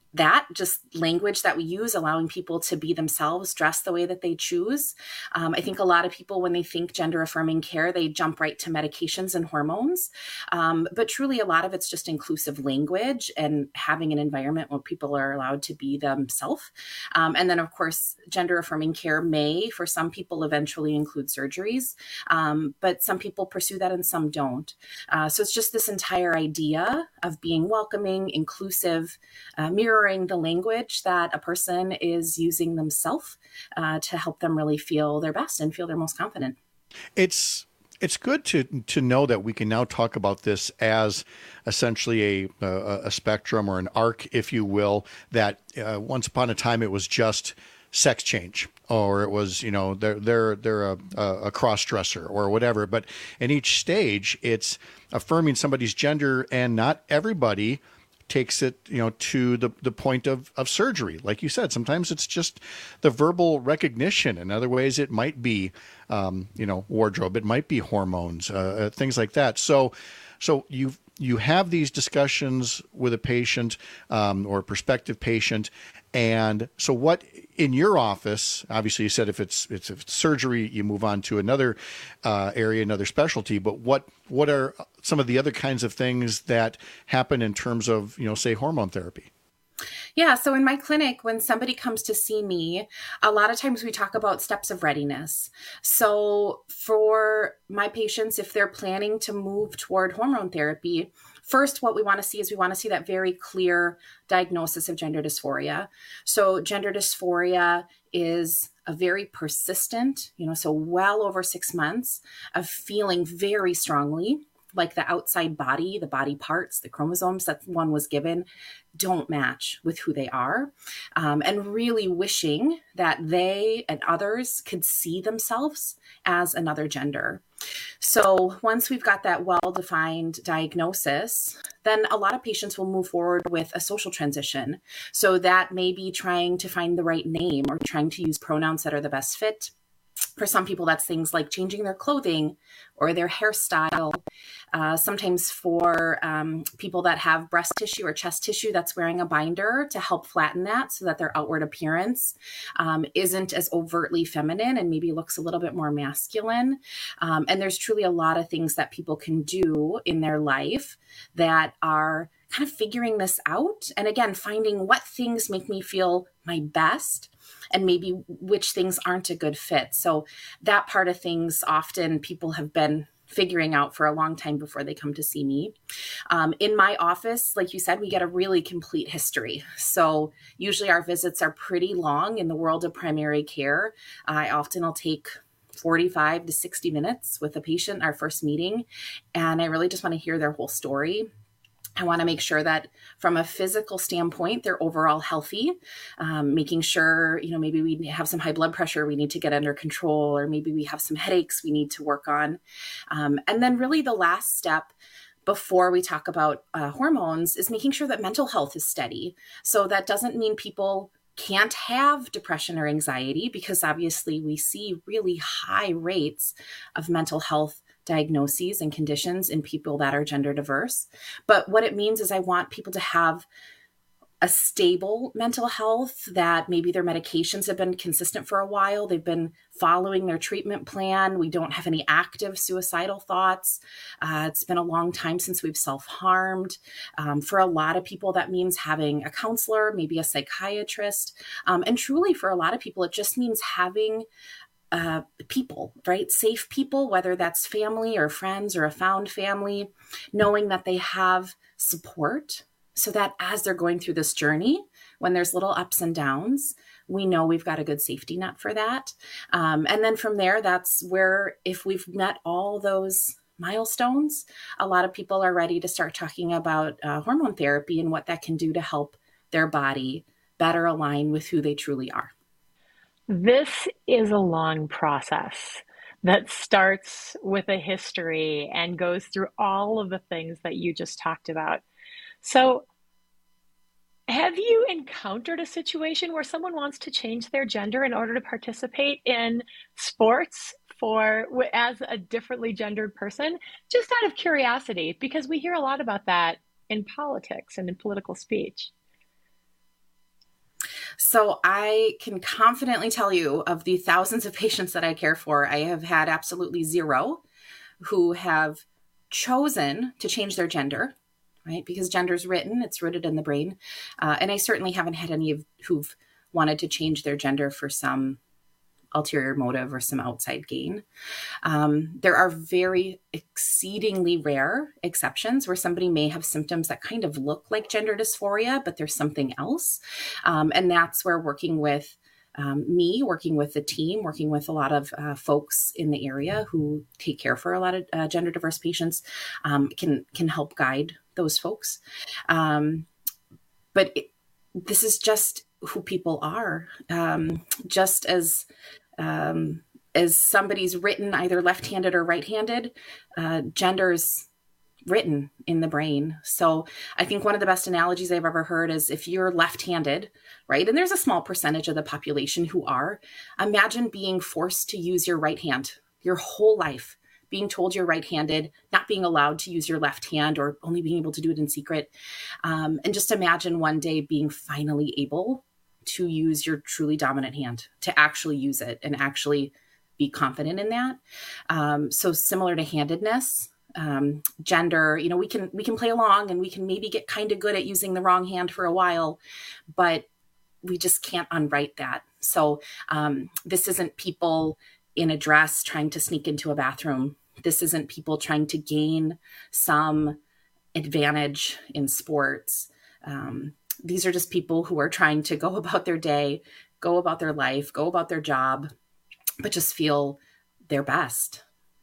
that, just language that we use, allowing people to be themselves, dress the way that they choose. Um, I think a lot of people, when they think gender affirming care, they jump right to medications and hormones. Um, but truly, a lot of it's just inclusive language and having an environment where people are allowed to be themselves. Um, and then, of course, gender affirming care may, for some people, eventually include surgeries. Um, but some people pursue that and some don't. Uh, so it's just this entire idea of being welcoming, inclusive, uh, mirroring the language that a person is using themselves uh, to help them really feel their best and feel their most confident. It's it's good to to know that we can now talk about this as essentially a a, a spectrum or an arc, if you will, that uh, once upon a time it was just sex change, or it was, you know, they're they're they're a, a cross dresser or whatever. But in each stage, it's affirming somebody's gender, and not everybody takes it, you know, to the, the point of, of surgery. Like you said, sometimes it's just the verbal recognition. In other ways, it might be, um, you know, wardrobe. It might be hormones, uh, things like that. So, so you you have these discussions with a patient um, or a prospective patient. And so what in your office, obviously you said if it's, it's, if it's surgery, you move on to another uh, area, another specialty, but what, what are some of the other kinds of things that happen in terms of, you know, say hormone therapy? Yeah. So in my clinic, when somebody comes to see me, a lot of times we talk about steps of readiness. So for my patients, if they're planning to move toward hormone therapy, first, what we want to see is we want to see that very clear diagnosis of gender dysphoria. So gender dysphoria is a very persistent, you know, so well over six months of feeling very strongly like the outside body, the body parts, the chromosomes that one was given don't match with who they are, um, and really wishing that they and others could see themselves as another gender. So once we've got that well-defined diagnosis, then a lot of patients will move forward with a social transition. So that may be trying to find the right name or trying to use pronouns that are the best fit. For some people, that's things like changing their clothing or their hairstyle. Uh, sometimes for um, people that have breast tissue or chest tissue, that's wearing a binder to help flatten that so that their outward appearance um, isn't as overtly feminine and maybe looks a little bit more masculine. Um, and there's truly a lot of things that people can do in their life that are kind of figuring this out. And again, finding what things make me feel my best and maybe which things aren't a good fit. So that part of things often people have been figuring out for a long time before they come to see me. Um, in my office, like you said, we get a really complete history. So usually our visits are pretty long in the world of primary care. I often will take forty-five to sixty minutes with a patient, our first meeting, and I really just want to hear their whole story. I want to make sure that from a physical standpoint, they're overall healthy, um, making sure, you know, maybe we have some high blood pressure we need to get under control, or maybe we have some headaches we need to work on. Um, and then really the last step before we talk about uh, hormones is making sure that mental health is steady. So that doesn't mean people can't have depression or anxiety, because obviously we see really high rates of mental health diagnoses and conditions in people that are gender diverse. But what it means is I want people to have a stable mental health, that maybe their medications have been consistent for a while. They've been following their treatment plan. We don't have any active suicidal thoughts. Uh, it's been a long time since we've self-harmed. Um, for a lot of people, that means having a counselor, maybe a psychiatrist. Um, and truly, for a lot of people, it just means having Uh, people, right? Safe people, whether that's family or friends or a found family, knowing that they have support so that as they're going through this journey, when there's little ups and downs, we know we've got a good safety net for that. Um, and then from there, that's where if we've met all those milestones, a lot of people are ready to start talking about uh, hormone therapy and what that can do to help their body better align with who they truly are. This is a long process that starts with a history and goes through all of the things that you just talked about. So have you encountered a situation where someone wants to change their gender in order to participate in sports for as a differently gendered person? Just out of curiosity, because we hear a lot about that in politics and in political speech. So I can confidently tell you, of the thousands of patients that I care for, I have had absolutely zero who have chosen to change their gender, right? Because gender is written, it's rooted in the brain. Uh, and I certainly haven't had any of who've wanted to change their gender for some ulterior motive or some outside gain. Um, there are very exceedingly rare exceptions where somebody may have symptoms that kind of look like gender dysphoria, but there's something else. Um, and that's where working with um, me, working with the team, working with a lot of uh, folks in the area who take care for a lot of uh, gender diverse patients um, can, can help guide those folks. Um, but it, this is just who people are. Um, just as um, as somebody's written either left-handed or right-handed, uh, gender's written in the brain. So I think one of the best analogies I've ever heard is if you're left-handed, right? And there's a small percentage of the population who are. Imagine being forced to use your right hand your whole life, being told you're right-handed, not being allowed to use your left hand or only being able to do it in secret. Um, and just imagine one day being finally able to use your truly dominant hand, to actually use it and actually be confident in that. Um, so similar to handedness, um, gender, you know, we can, we can play along and we can maybe get kind of good at using the wrong hand for a while, but we just can't unwrite that. So um, this isn't people in a dress trying to sneak into a bathroom. This isn't people trying to gain some advantage in sports. Um, these are just people who are trying to go about their day, go about their life, go about their job, but just feel their best.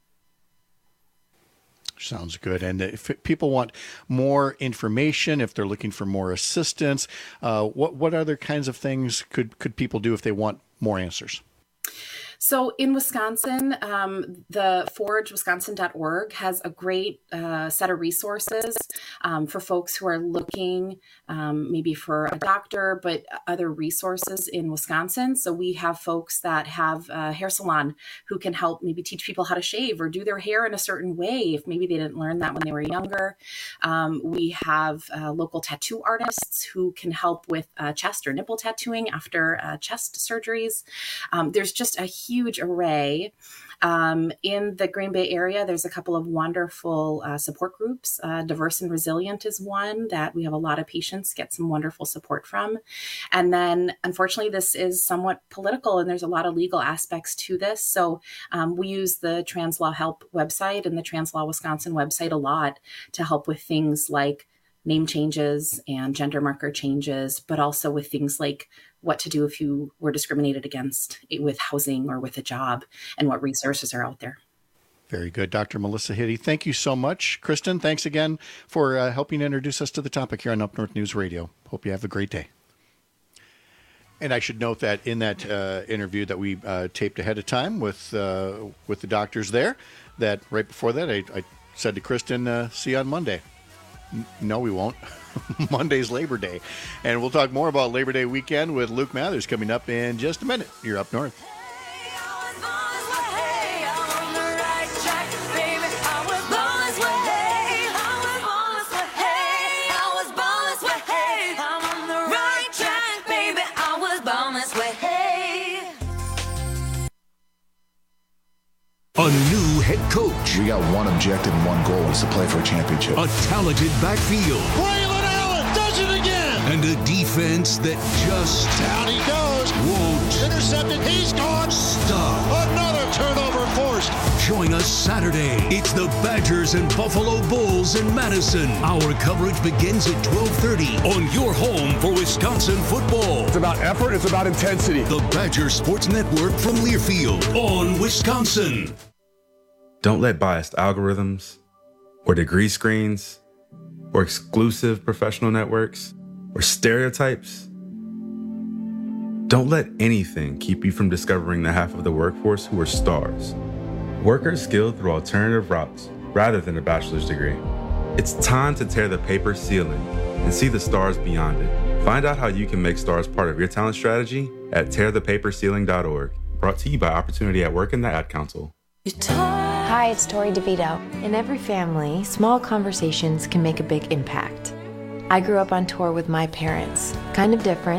Sounds good. And if people want more information, if they're looking for more assistance, uh, what what other kinds of things could, could people do if they want more answers? So in Wisconsin, um, the forge wisconsin dot org has a great uh, set of resources um, for folks who are looking um, maybe for a doctor, but other resources in Wisconsin. So we have folks that have a hair salon who can help maybe teach people how to shave or do their hair in a certain way if maybe they didn't learn that when they were younger. Um, we have uh, local tattoo artists who can help with uh, chest or nipple tattooing after uh, chest surgeries. Um, there's just a huge huge array. Um, in the Green Bay area, there's a couple of wonderful uh, support groups. Uh, Diverse and Resilient is one that we have a lot of patients get some wonderful support from. And then, unfortunately, this is somewhat political and there's a lot of legal aspects to this. So um, we use the Trans Law Help website and the Trans Law Wisconsin website a lot to help with things like name changes and gender marker changes, but also with things like what to do if you were discriminated against with housing or with a job and what resources are out there. Very good. Doctor Melissa Hitty, thank you so much. Kristen, thanks again for uh, helping introduce us to the topic here on Up North News Radio. Hope you have a great day. And I should note that in that uh, interview that we uh, taped ahead of time with uh, with the doctors there, that right before that, I, I said to Kristen, uh, see you on Monday. N- no, we won't. Monday's Labor Day. And we'll talk more about Labor Day weekend with Luke Mathers coming up in just a minute. You're Up North. A new head coach. We got one objective and one goal is to play for a championship. A talented backfield. Braylon Allen does it again. And a defense that just down he goes. Won't intercepted. He's gone. Stop. Another turnover forced. Join us Saturday. It's the Badgers and Buffalo Bulls in Madison. Our coverage begins at twelve thirty on your home for Wisconsin football. It's about effort. It's about intensity. The Badger Sports Network from Learfield on Wisconsin. Don't let biased algorithms or degree screens or exclusive professional networks or stereotypes. Don't let anything keep you from discovering the half of the workforce who are stars. Workers skilled through alternative routes rather than a bachelor's degree. It's time to tear the paper ceiling and see the stars beyond it. Find out how you can make stars part of your talent strategy at tear the paper ceiling dot org. Brought to you by Opportunity at Work and the Ad Council. Hi, it's Tori DeVito. In every family, small conversations can make a big impact. I grew up on tour with my parents. Kind of different,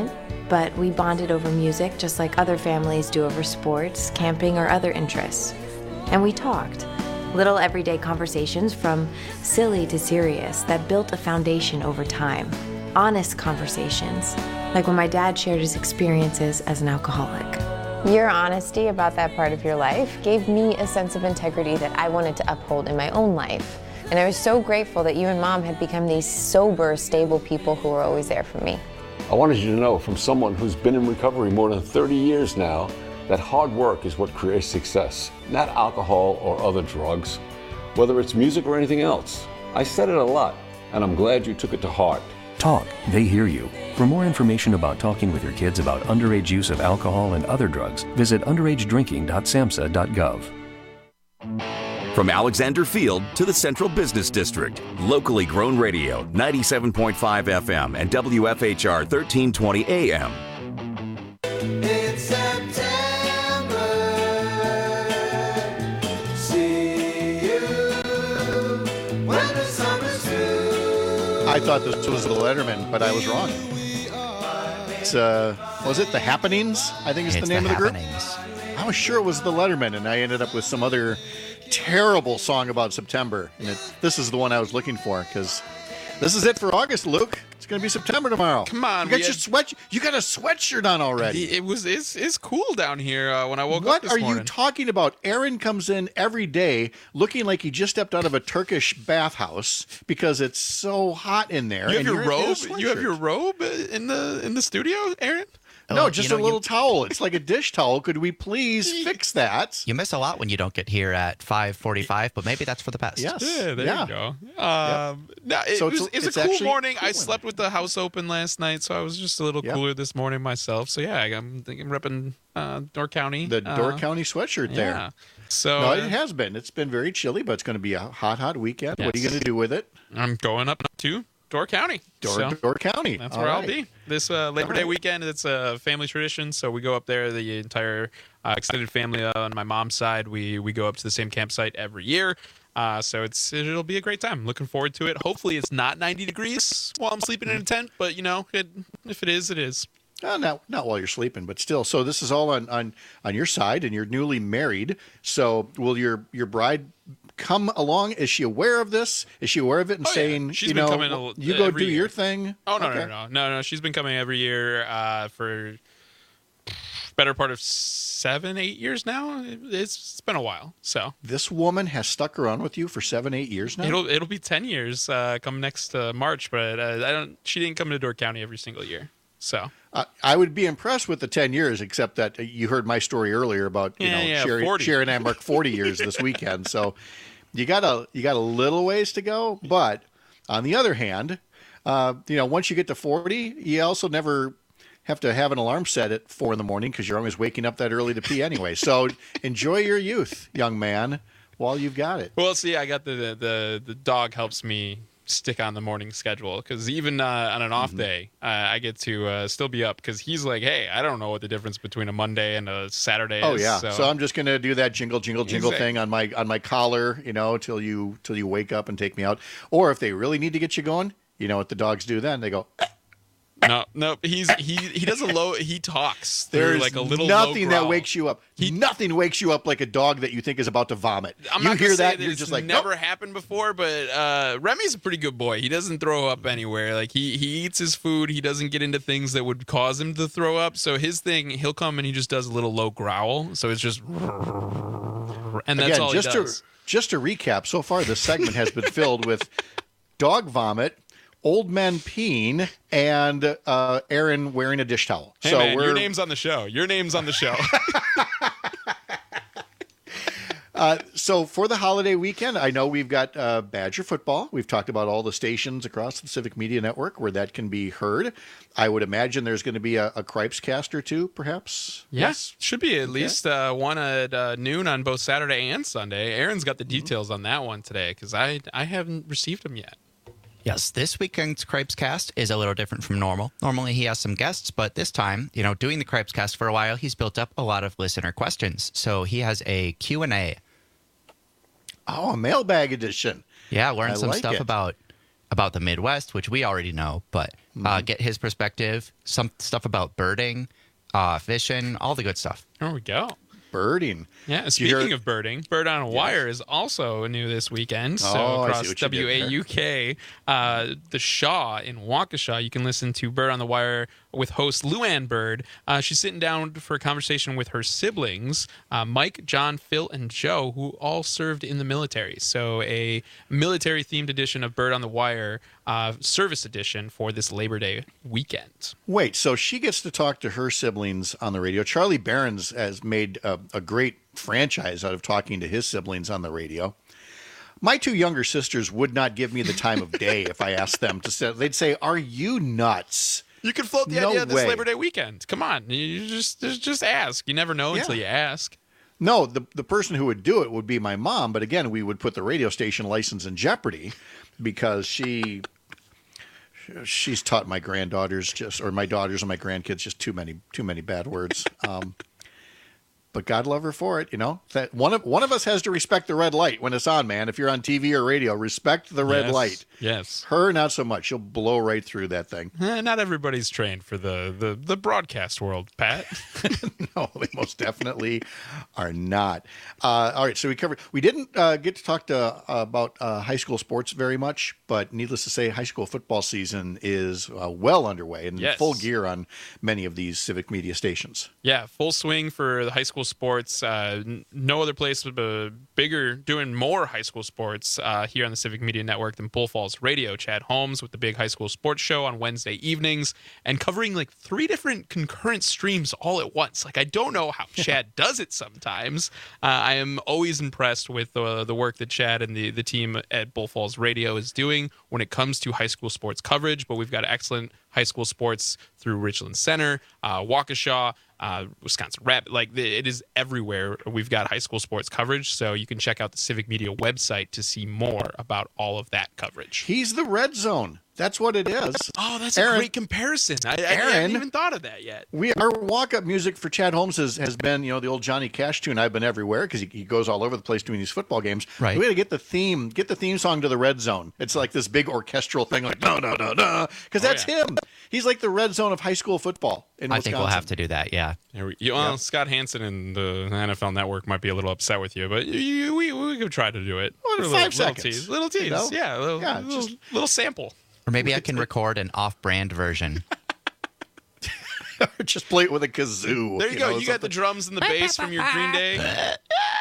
but we bonded over music just like other families do over sports, camping, or other interests. And we talked. Little everyday conversations from silly to serious that built a foundation over time. Honest conversations, like when my dad shared his experiences as an alcoholic. Your honesty about that part of your life gave me a sense of integrity that I wanted to uphold in my own life. And I was so grateful that you and Mom had become these sober, stable people who were always there for me. I wanted you to know from someone who's been in recovery more than thirty years now that hard work is what creates success, not alcohol or other drugs, whether it's music or anything else. I said it a lot, and I'm glad you took it to heart. Talk, they hear you. For more information about talking with your kids about underage use of alcohol and other drugs, visit underage drinking dot samhsa dot gov. From Alexander Field to the Central Business District, locally grown radio, ninety-seven point five F M and W F H R thirteen twenty A M. It's September. See you when the summer's through. I thought this was the Letterman, but I was wrong. It's, uh, was it The Happenings? I think it's, it's the name the of the group. Happenings. I was sure it was the Letterman, and I ended up with some other terrible song about September. And it, this is the one I was looking for, because this is it for August, Luke. It's going to be September tomorrow. Come on, you got we your had- sweat. You got a sweatshirt on already. It was it's, it's cool down here uh, when I woke What up this are morning. you talking about? Aaron comes in every day looking like he just stepped out of a Turkish bathhouse because it's so hot in there. You have and your you're in a robe. You have sweatshirt. your robe in the in the studio, Aaron. No, Oh, just you know, a little you- towel. It's like a dish towel. Could we please fix that? You miss a lot when you don't get here at five forty-five, but maybe that's for the best. Yes. Yeah, there Yeah. you go. Um, no, it So was, it's- it's, it's a cool actually morning. cool I in slept with the house open last night, so I was just a little Yep. cooler this morning myself. So yeah, I'm thinking repping uh, Door County. The Door uh, County sweatshirt there. Yeah. So No, uh, it has been. It's been very chilly, but it's going to be a hot, hot weekend. What are you Yes. going to do with it? I'm going up to Door County. Door, So Door County. That's All where I'll right. be. This uh, Labor All Day right. weekend, it's a family tradition, so we go up there. The entire uh, extended family uh, on my mom's side, we we go up to the same campsite every year. Uh, so it's it'll be a great time. Looking forward to it. Hopefully, it's not ninety degrees while I'm sleeping in a tent, but you know, it, if it is, it is. Uh, not not while you're sleeping, but still. So this is all on, on, on your side, and you're newly married. So will your your bride come along? Is she aware of this? Is she aware of it and Oh, yeah. saying, She's you been know, coming a- you go every do year. your thing? Oh no, Okay. no, no, no, no. She's been coming every year uh, for better part of seven, eight years now. It's, it's been a while. So This woman has stuck around with you for seven, eight years now? it'll it'll be ten years uh, come next uh, March. But uh, I don't. She didn't come to Door County every single year. So Uh, I would be impressed with the ten years, except that uh, you heard my story earlier about, you Yeah, know, yeah, Sherry, forty. Sherry and I marked forty years this weekend. So you got a, you got a little ways to go. But on the other hand, uh, you know, once you get to forty, you also never have to have an alarm set at four in the morning because you're always waking up that early to pee anyway. So enjoy your youth, young man, while you've got it. well, see, I got the the the, the dog helps me stick on the morning schedule because even uh, on an off Mm-hmm. day, uh, I get to uh, still be up because he's like, hey, I don't know what the difference between a Monday and a Saturday Oh is. yeah. So, So I'm just gonna do that jingle, jingle, jingle Exactly. thing on my on my collar, you know, till you till you wake up and take me out. Or if they really need to get you going, you know what the dogs do then? They go. no, no, he's he he does a low. He talks through There's like a little low nothing that growl. wakes you up. nothing wakes you up like a dog that you think is about to vomit. I'm you not hear gonna say that, that and you're it's just like, never nope. happened before, but uh, Remy's a pretty good boy. He doesn't throw up anywhere. Like he he eats his food. He doesn't get into things that would cause him to throw up. So his thing, he'll come and he just does a little low growl. So it's just, and that's Again, all just he does. to just to recap, so far this segment has been filled with dog vomit, old men peeing, and uh, Aaron wearing a dish towel. Hey so man, we're your name's on the show. Your name's on the show. Uh, so for the holiday weekend, I know we've got uh, Badger football. We've talked about all the stations across the Civic Media Network where that can be heard. I would imagine there's going to be a, a Cripes cast or two, perhaps. Yes, should be at least uh, one at uh, noon on both Saturday and Sunday. Aaron's got the details on that one today because I I haven't received them yet. Yes, this weekend's Cripes Cast is a little different from normal. Normally he has some guests, but this time, you know, doing the Cripes Cast for a while, he's built up a lot of listener questions. So he has a Q and A. Oh, a mailbag edition. Yeah, learn I some like stuff it. about about the Midwest, which we already know, but uh, get his perspective, some stuff about birding, uh, fishing, all the good stuff. There we go. Birding. Yeah, Did you speaking hear- of birding, Bird on a Wire is also new this weekend. So Oh, I see across what you did W A U K, uh, the Shaw in Waukesha, you can listen to Bird on the Wire with host Luann Bird. Uh, she's sitting down for a conversation with her siblings, uh, Mike, John, Phil, and Joe, who all served in the military. So a military-themed edition of Bird on the Wire, uh, service edition for this Labor Day weekend. Wait, so she gets to talk to her siblings on the radio. Charlie Barron's has made a, a great franchise out of talking to his siblings on the radio. My two younger sisters would not give me the time of day if I asked them to sit. They'd say, "Are you nuts?" You can float the No idea this way. Labor Day weekend. Come on, you just just, just ask. You never know Yeah. until you ask. No, the the person who would do it would be my mom. But again, we would put the radio station license in jeopardy because she she's taught my granddaughters just or my daughters and my grandkids just too many too many bad words. Um, but God love her for it, you know. That one of one of us has to respect the red light when it's on, man. If you're on T V or radio, respect the red Yes, light. Yes. Her, not so much. She'll blow right through that thing. Eh, not everybody's trained for the, the, the broadcast world, Pat. No, they most definitely are not. Uh, all right, so we covered. We didn't uh, get to talk to uh, about uh, high school sports very much, but needless to say, high school football season is uh, well underway and in Yes. full gear on many of these civic media stations. Yeah, full swing for the high school sports. Uh, n- no other place but uh, bigger, doing more high school sports uh, here on the Civic Media Network than Bull Falls Radio. Chad Holmes with the big high school sports show on Wednesday evenings and covering like three different concurrent streams all at once. Like, I don't know how Chad does it sometimes. Uh, I am always impressed with uh, the work that Chad and the, the team at Bull Falls Radio is doing when it comes to high school sports coverage, but we've got excellent high school sports through Richland Center, uh, Waukesha, uh, Wisconsin Rapid. Like, the, it is everywhere. We've got high school sports coverage, so you can check out the Civic Media website to see more about all of that coverage. He's the red zone. That's what it is. Oh, that's Aaron- a great comparison. I, I Aaron- hadn't even thought of that yet. We our walk-up music for Chad Holmes has, has been, you know, the old Johnny Cash tune. I've been everywhere because he, he goes all over the place doing these football games. Right. We got to get the theme, get the theme song to the red zone. It's like this big orchestral thing, like no, no, no, no, because Oh, that's yeah. him. He's like the red zone of high school football in I Wisconsin. think we'll have to do that, yeah. There we, you, well, Yep. Scott Hansen and the N F L Network might be a little upset with you, but you, we we could try to do it. Well, For a five little, seconds, little tease, little tease, you know? yeah, a little, Yeah, little, just- little sample. Or maybe I can record an off-brand version. Just play it with a kazoo. There you, go. know, You got the something. drums and the bass from your Green Day.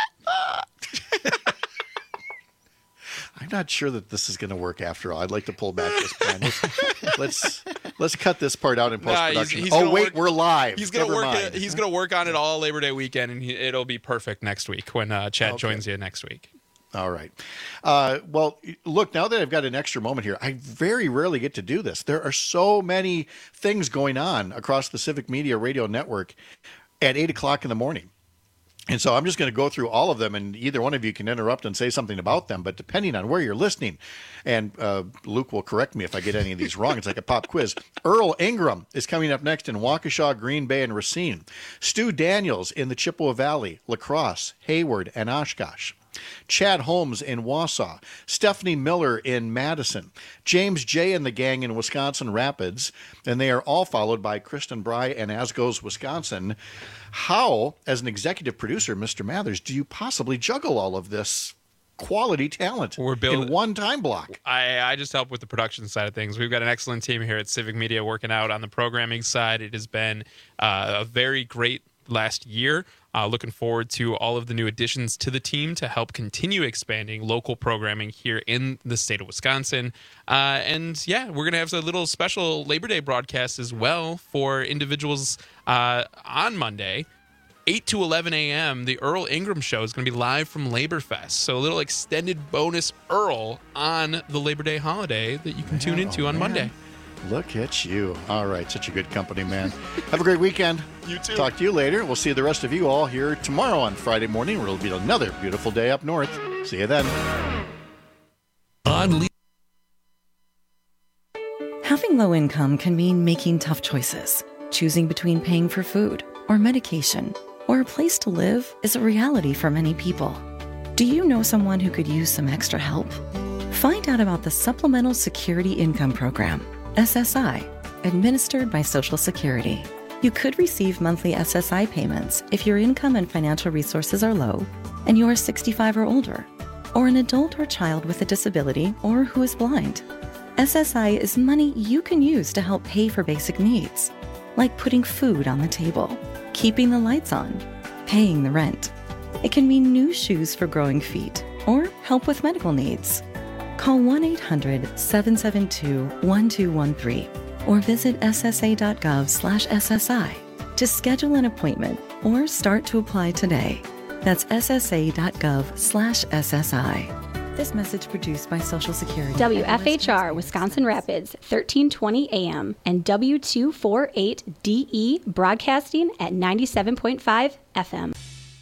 I'm not sure that this is going to work after all. I'd like to pull back this plan. Let's let's, let's cut this part out in Nah, post he's- production. he's Oh gonna wait, work- we're live. He's gonna Never work. mind. It, he's gonna work on it all Labor Day weekend, and he, it'll be perfect next week when uh, Chad Okay. joins you next week. All right. Uh, well, look, now that I've got an extra moment here, I very rarely get to do this. There are so many things going on across the Civic Media Radio Network at eight o'clock in the morning. And so I'm just going to go through all of them, and either one of you can interrupt and say something about them. But depending on where you're listening, and uh, Luke will correct me if I get any of these wrong. It's like a pop quiz. Earl Ingram is coming up next in Waukesha, Green Bay, and Racine. Stu Daniels in the Chippewa Valley, La Crosse, Hayward, and Oshkosh. Chad Holmes in Wausau, Stephanie Miller in Madison, James J. and the gang in Wisconsin Rapids, and they are all followed by Kristen Bry and Asgos, Wisconsin. How, as an executive producer, Mister Mathers, do you possibly juggle all of this quality talent We're building- in one time block? I, I just help with the production side of things. We've got an excellent team here at Civic Media working out on the programming side. It has been uh, a very great last year. Uh, looking forward to all of the new additions to the team to help continue expanding local programming here in the state of Wisconsin. Uh, and yeah, we're going to have a little special Labor Day broadcast as well for individuals uh, on Monday. eight to eleven a.m., the Earl Ingram Show is going to be live from Labor Fest. So a little extended bonus Earl on the Labor Day holiday that you can tune into oh, on man. Monday. Look at you. All right, such a good company, man. Have a great weekend. You too. Talk to you later. We'll see the rest of you all here tomorrow on Friday morning, where it'll be another beautiful day up north. See you then. On Le- Having low income can mean making tough choices. Choosing between paying for food or medication or a place to live is a reality for many people. Do you know someone who could use some extra help? Find out about the Supplemental Security Income Program, S S I, administered by Social Security. You could receive monthly S S I payments if your income and financial resources are low and you are sixty-five or older, or an adult or child with a disability or who is blind. S S I is money you can use to help pay for basic needs, like putting food on the table, keeping the lights on, paying the rent. It can mean new shoes for growing feet or help with medical needs. Call one eight hundred, seven seven two, one two one three or visit ssa.gov slash SSI to schedule an appointment or start to apply today. That's ssa.gov slash SSI. This message produced by Social Security. W F H R Wisconsin Rapids, thirteen twenty A M and W two forty-eight D E broadcasting at ninety-seven point five F M.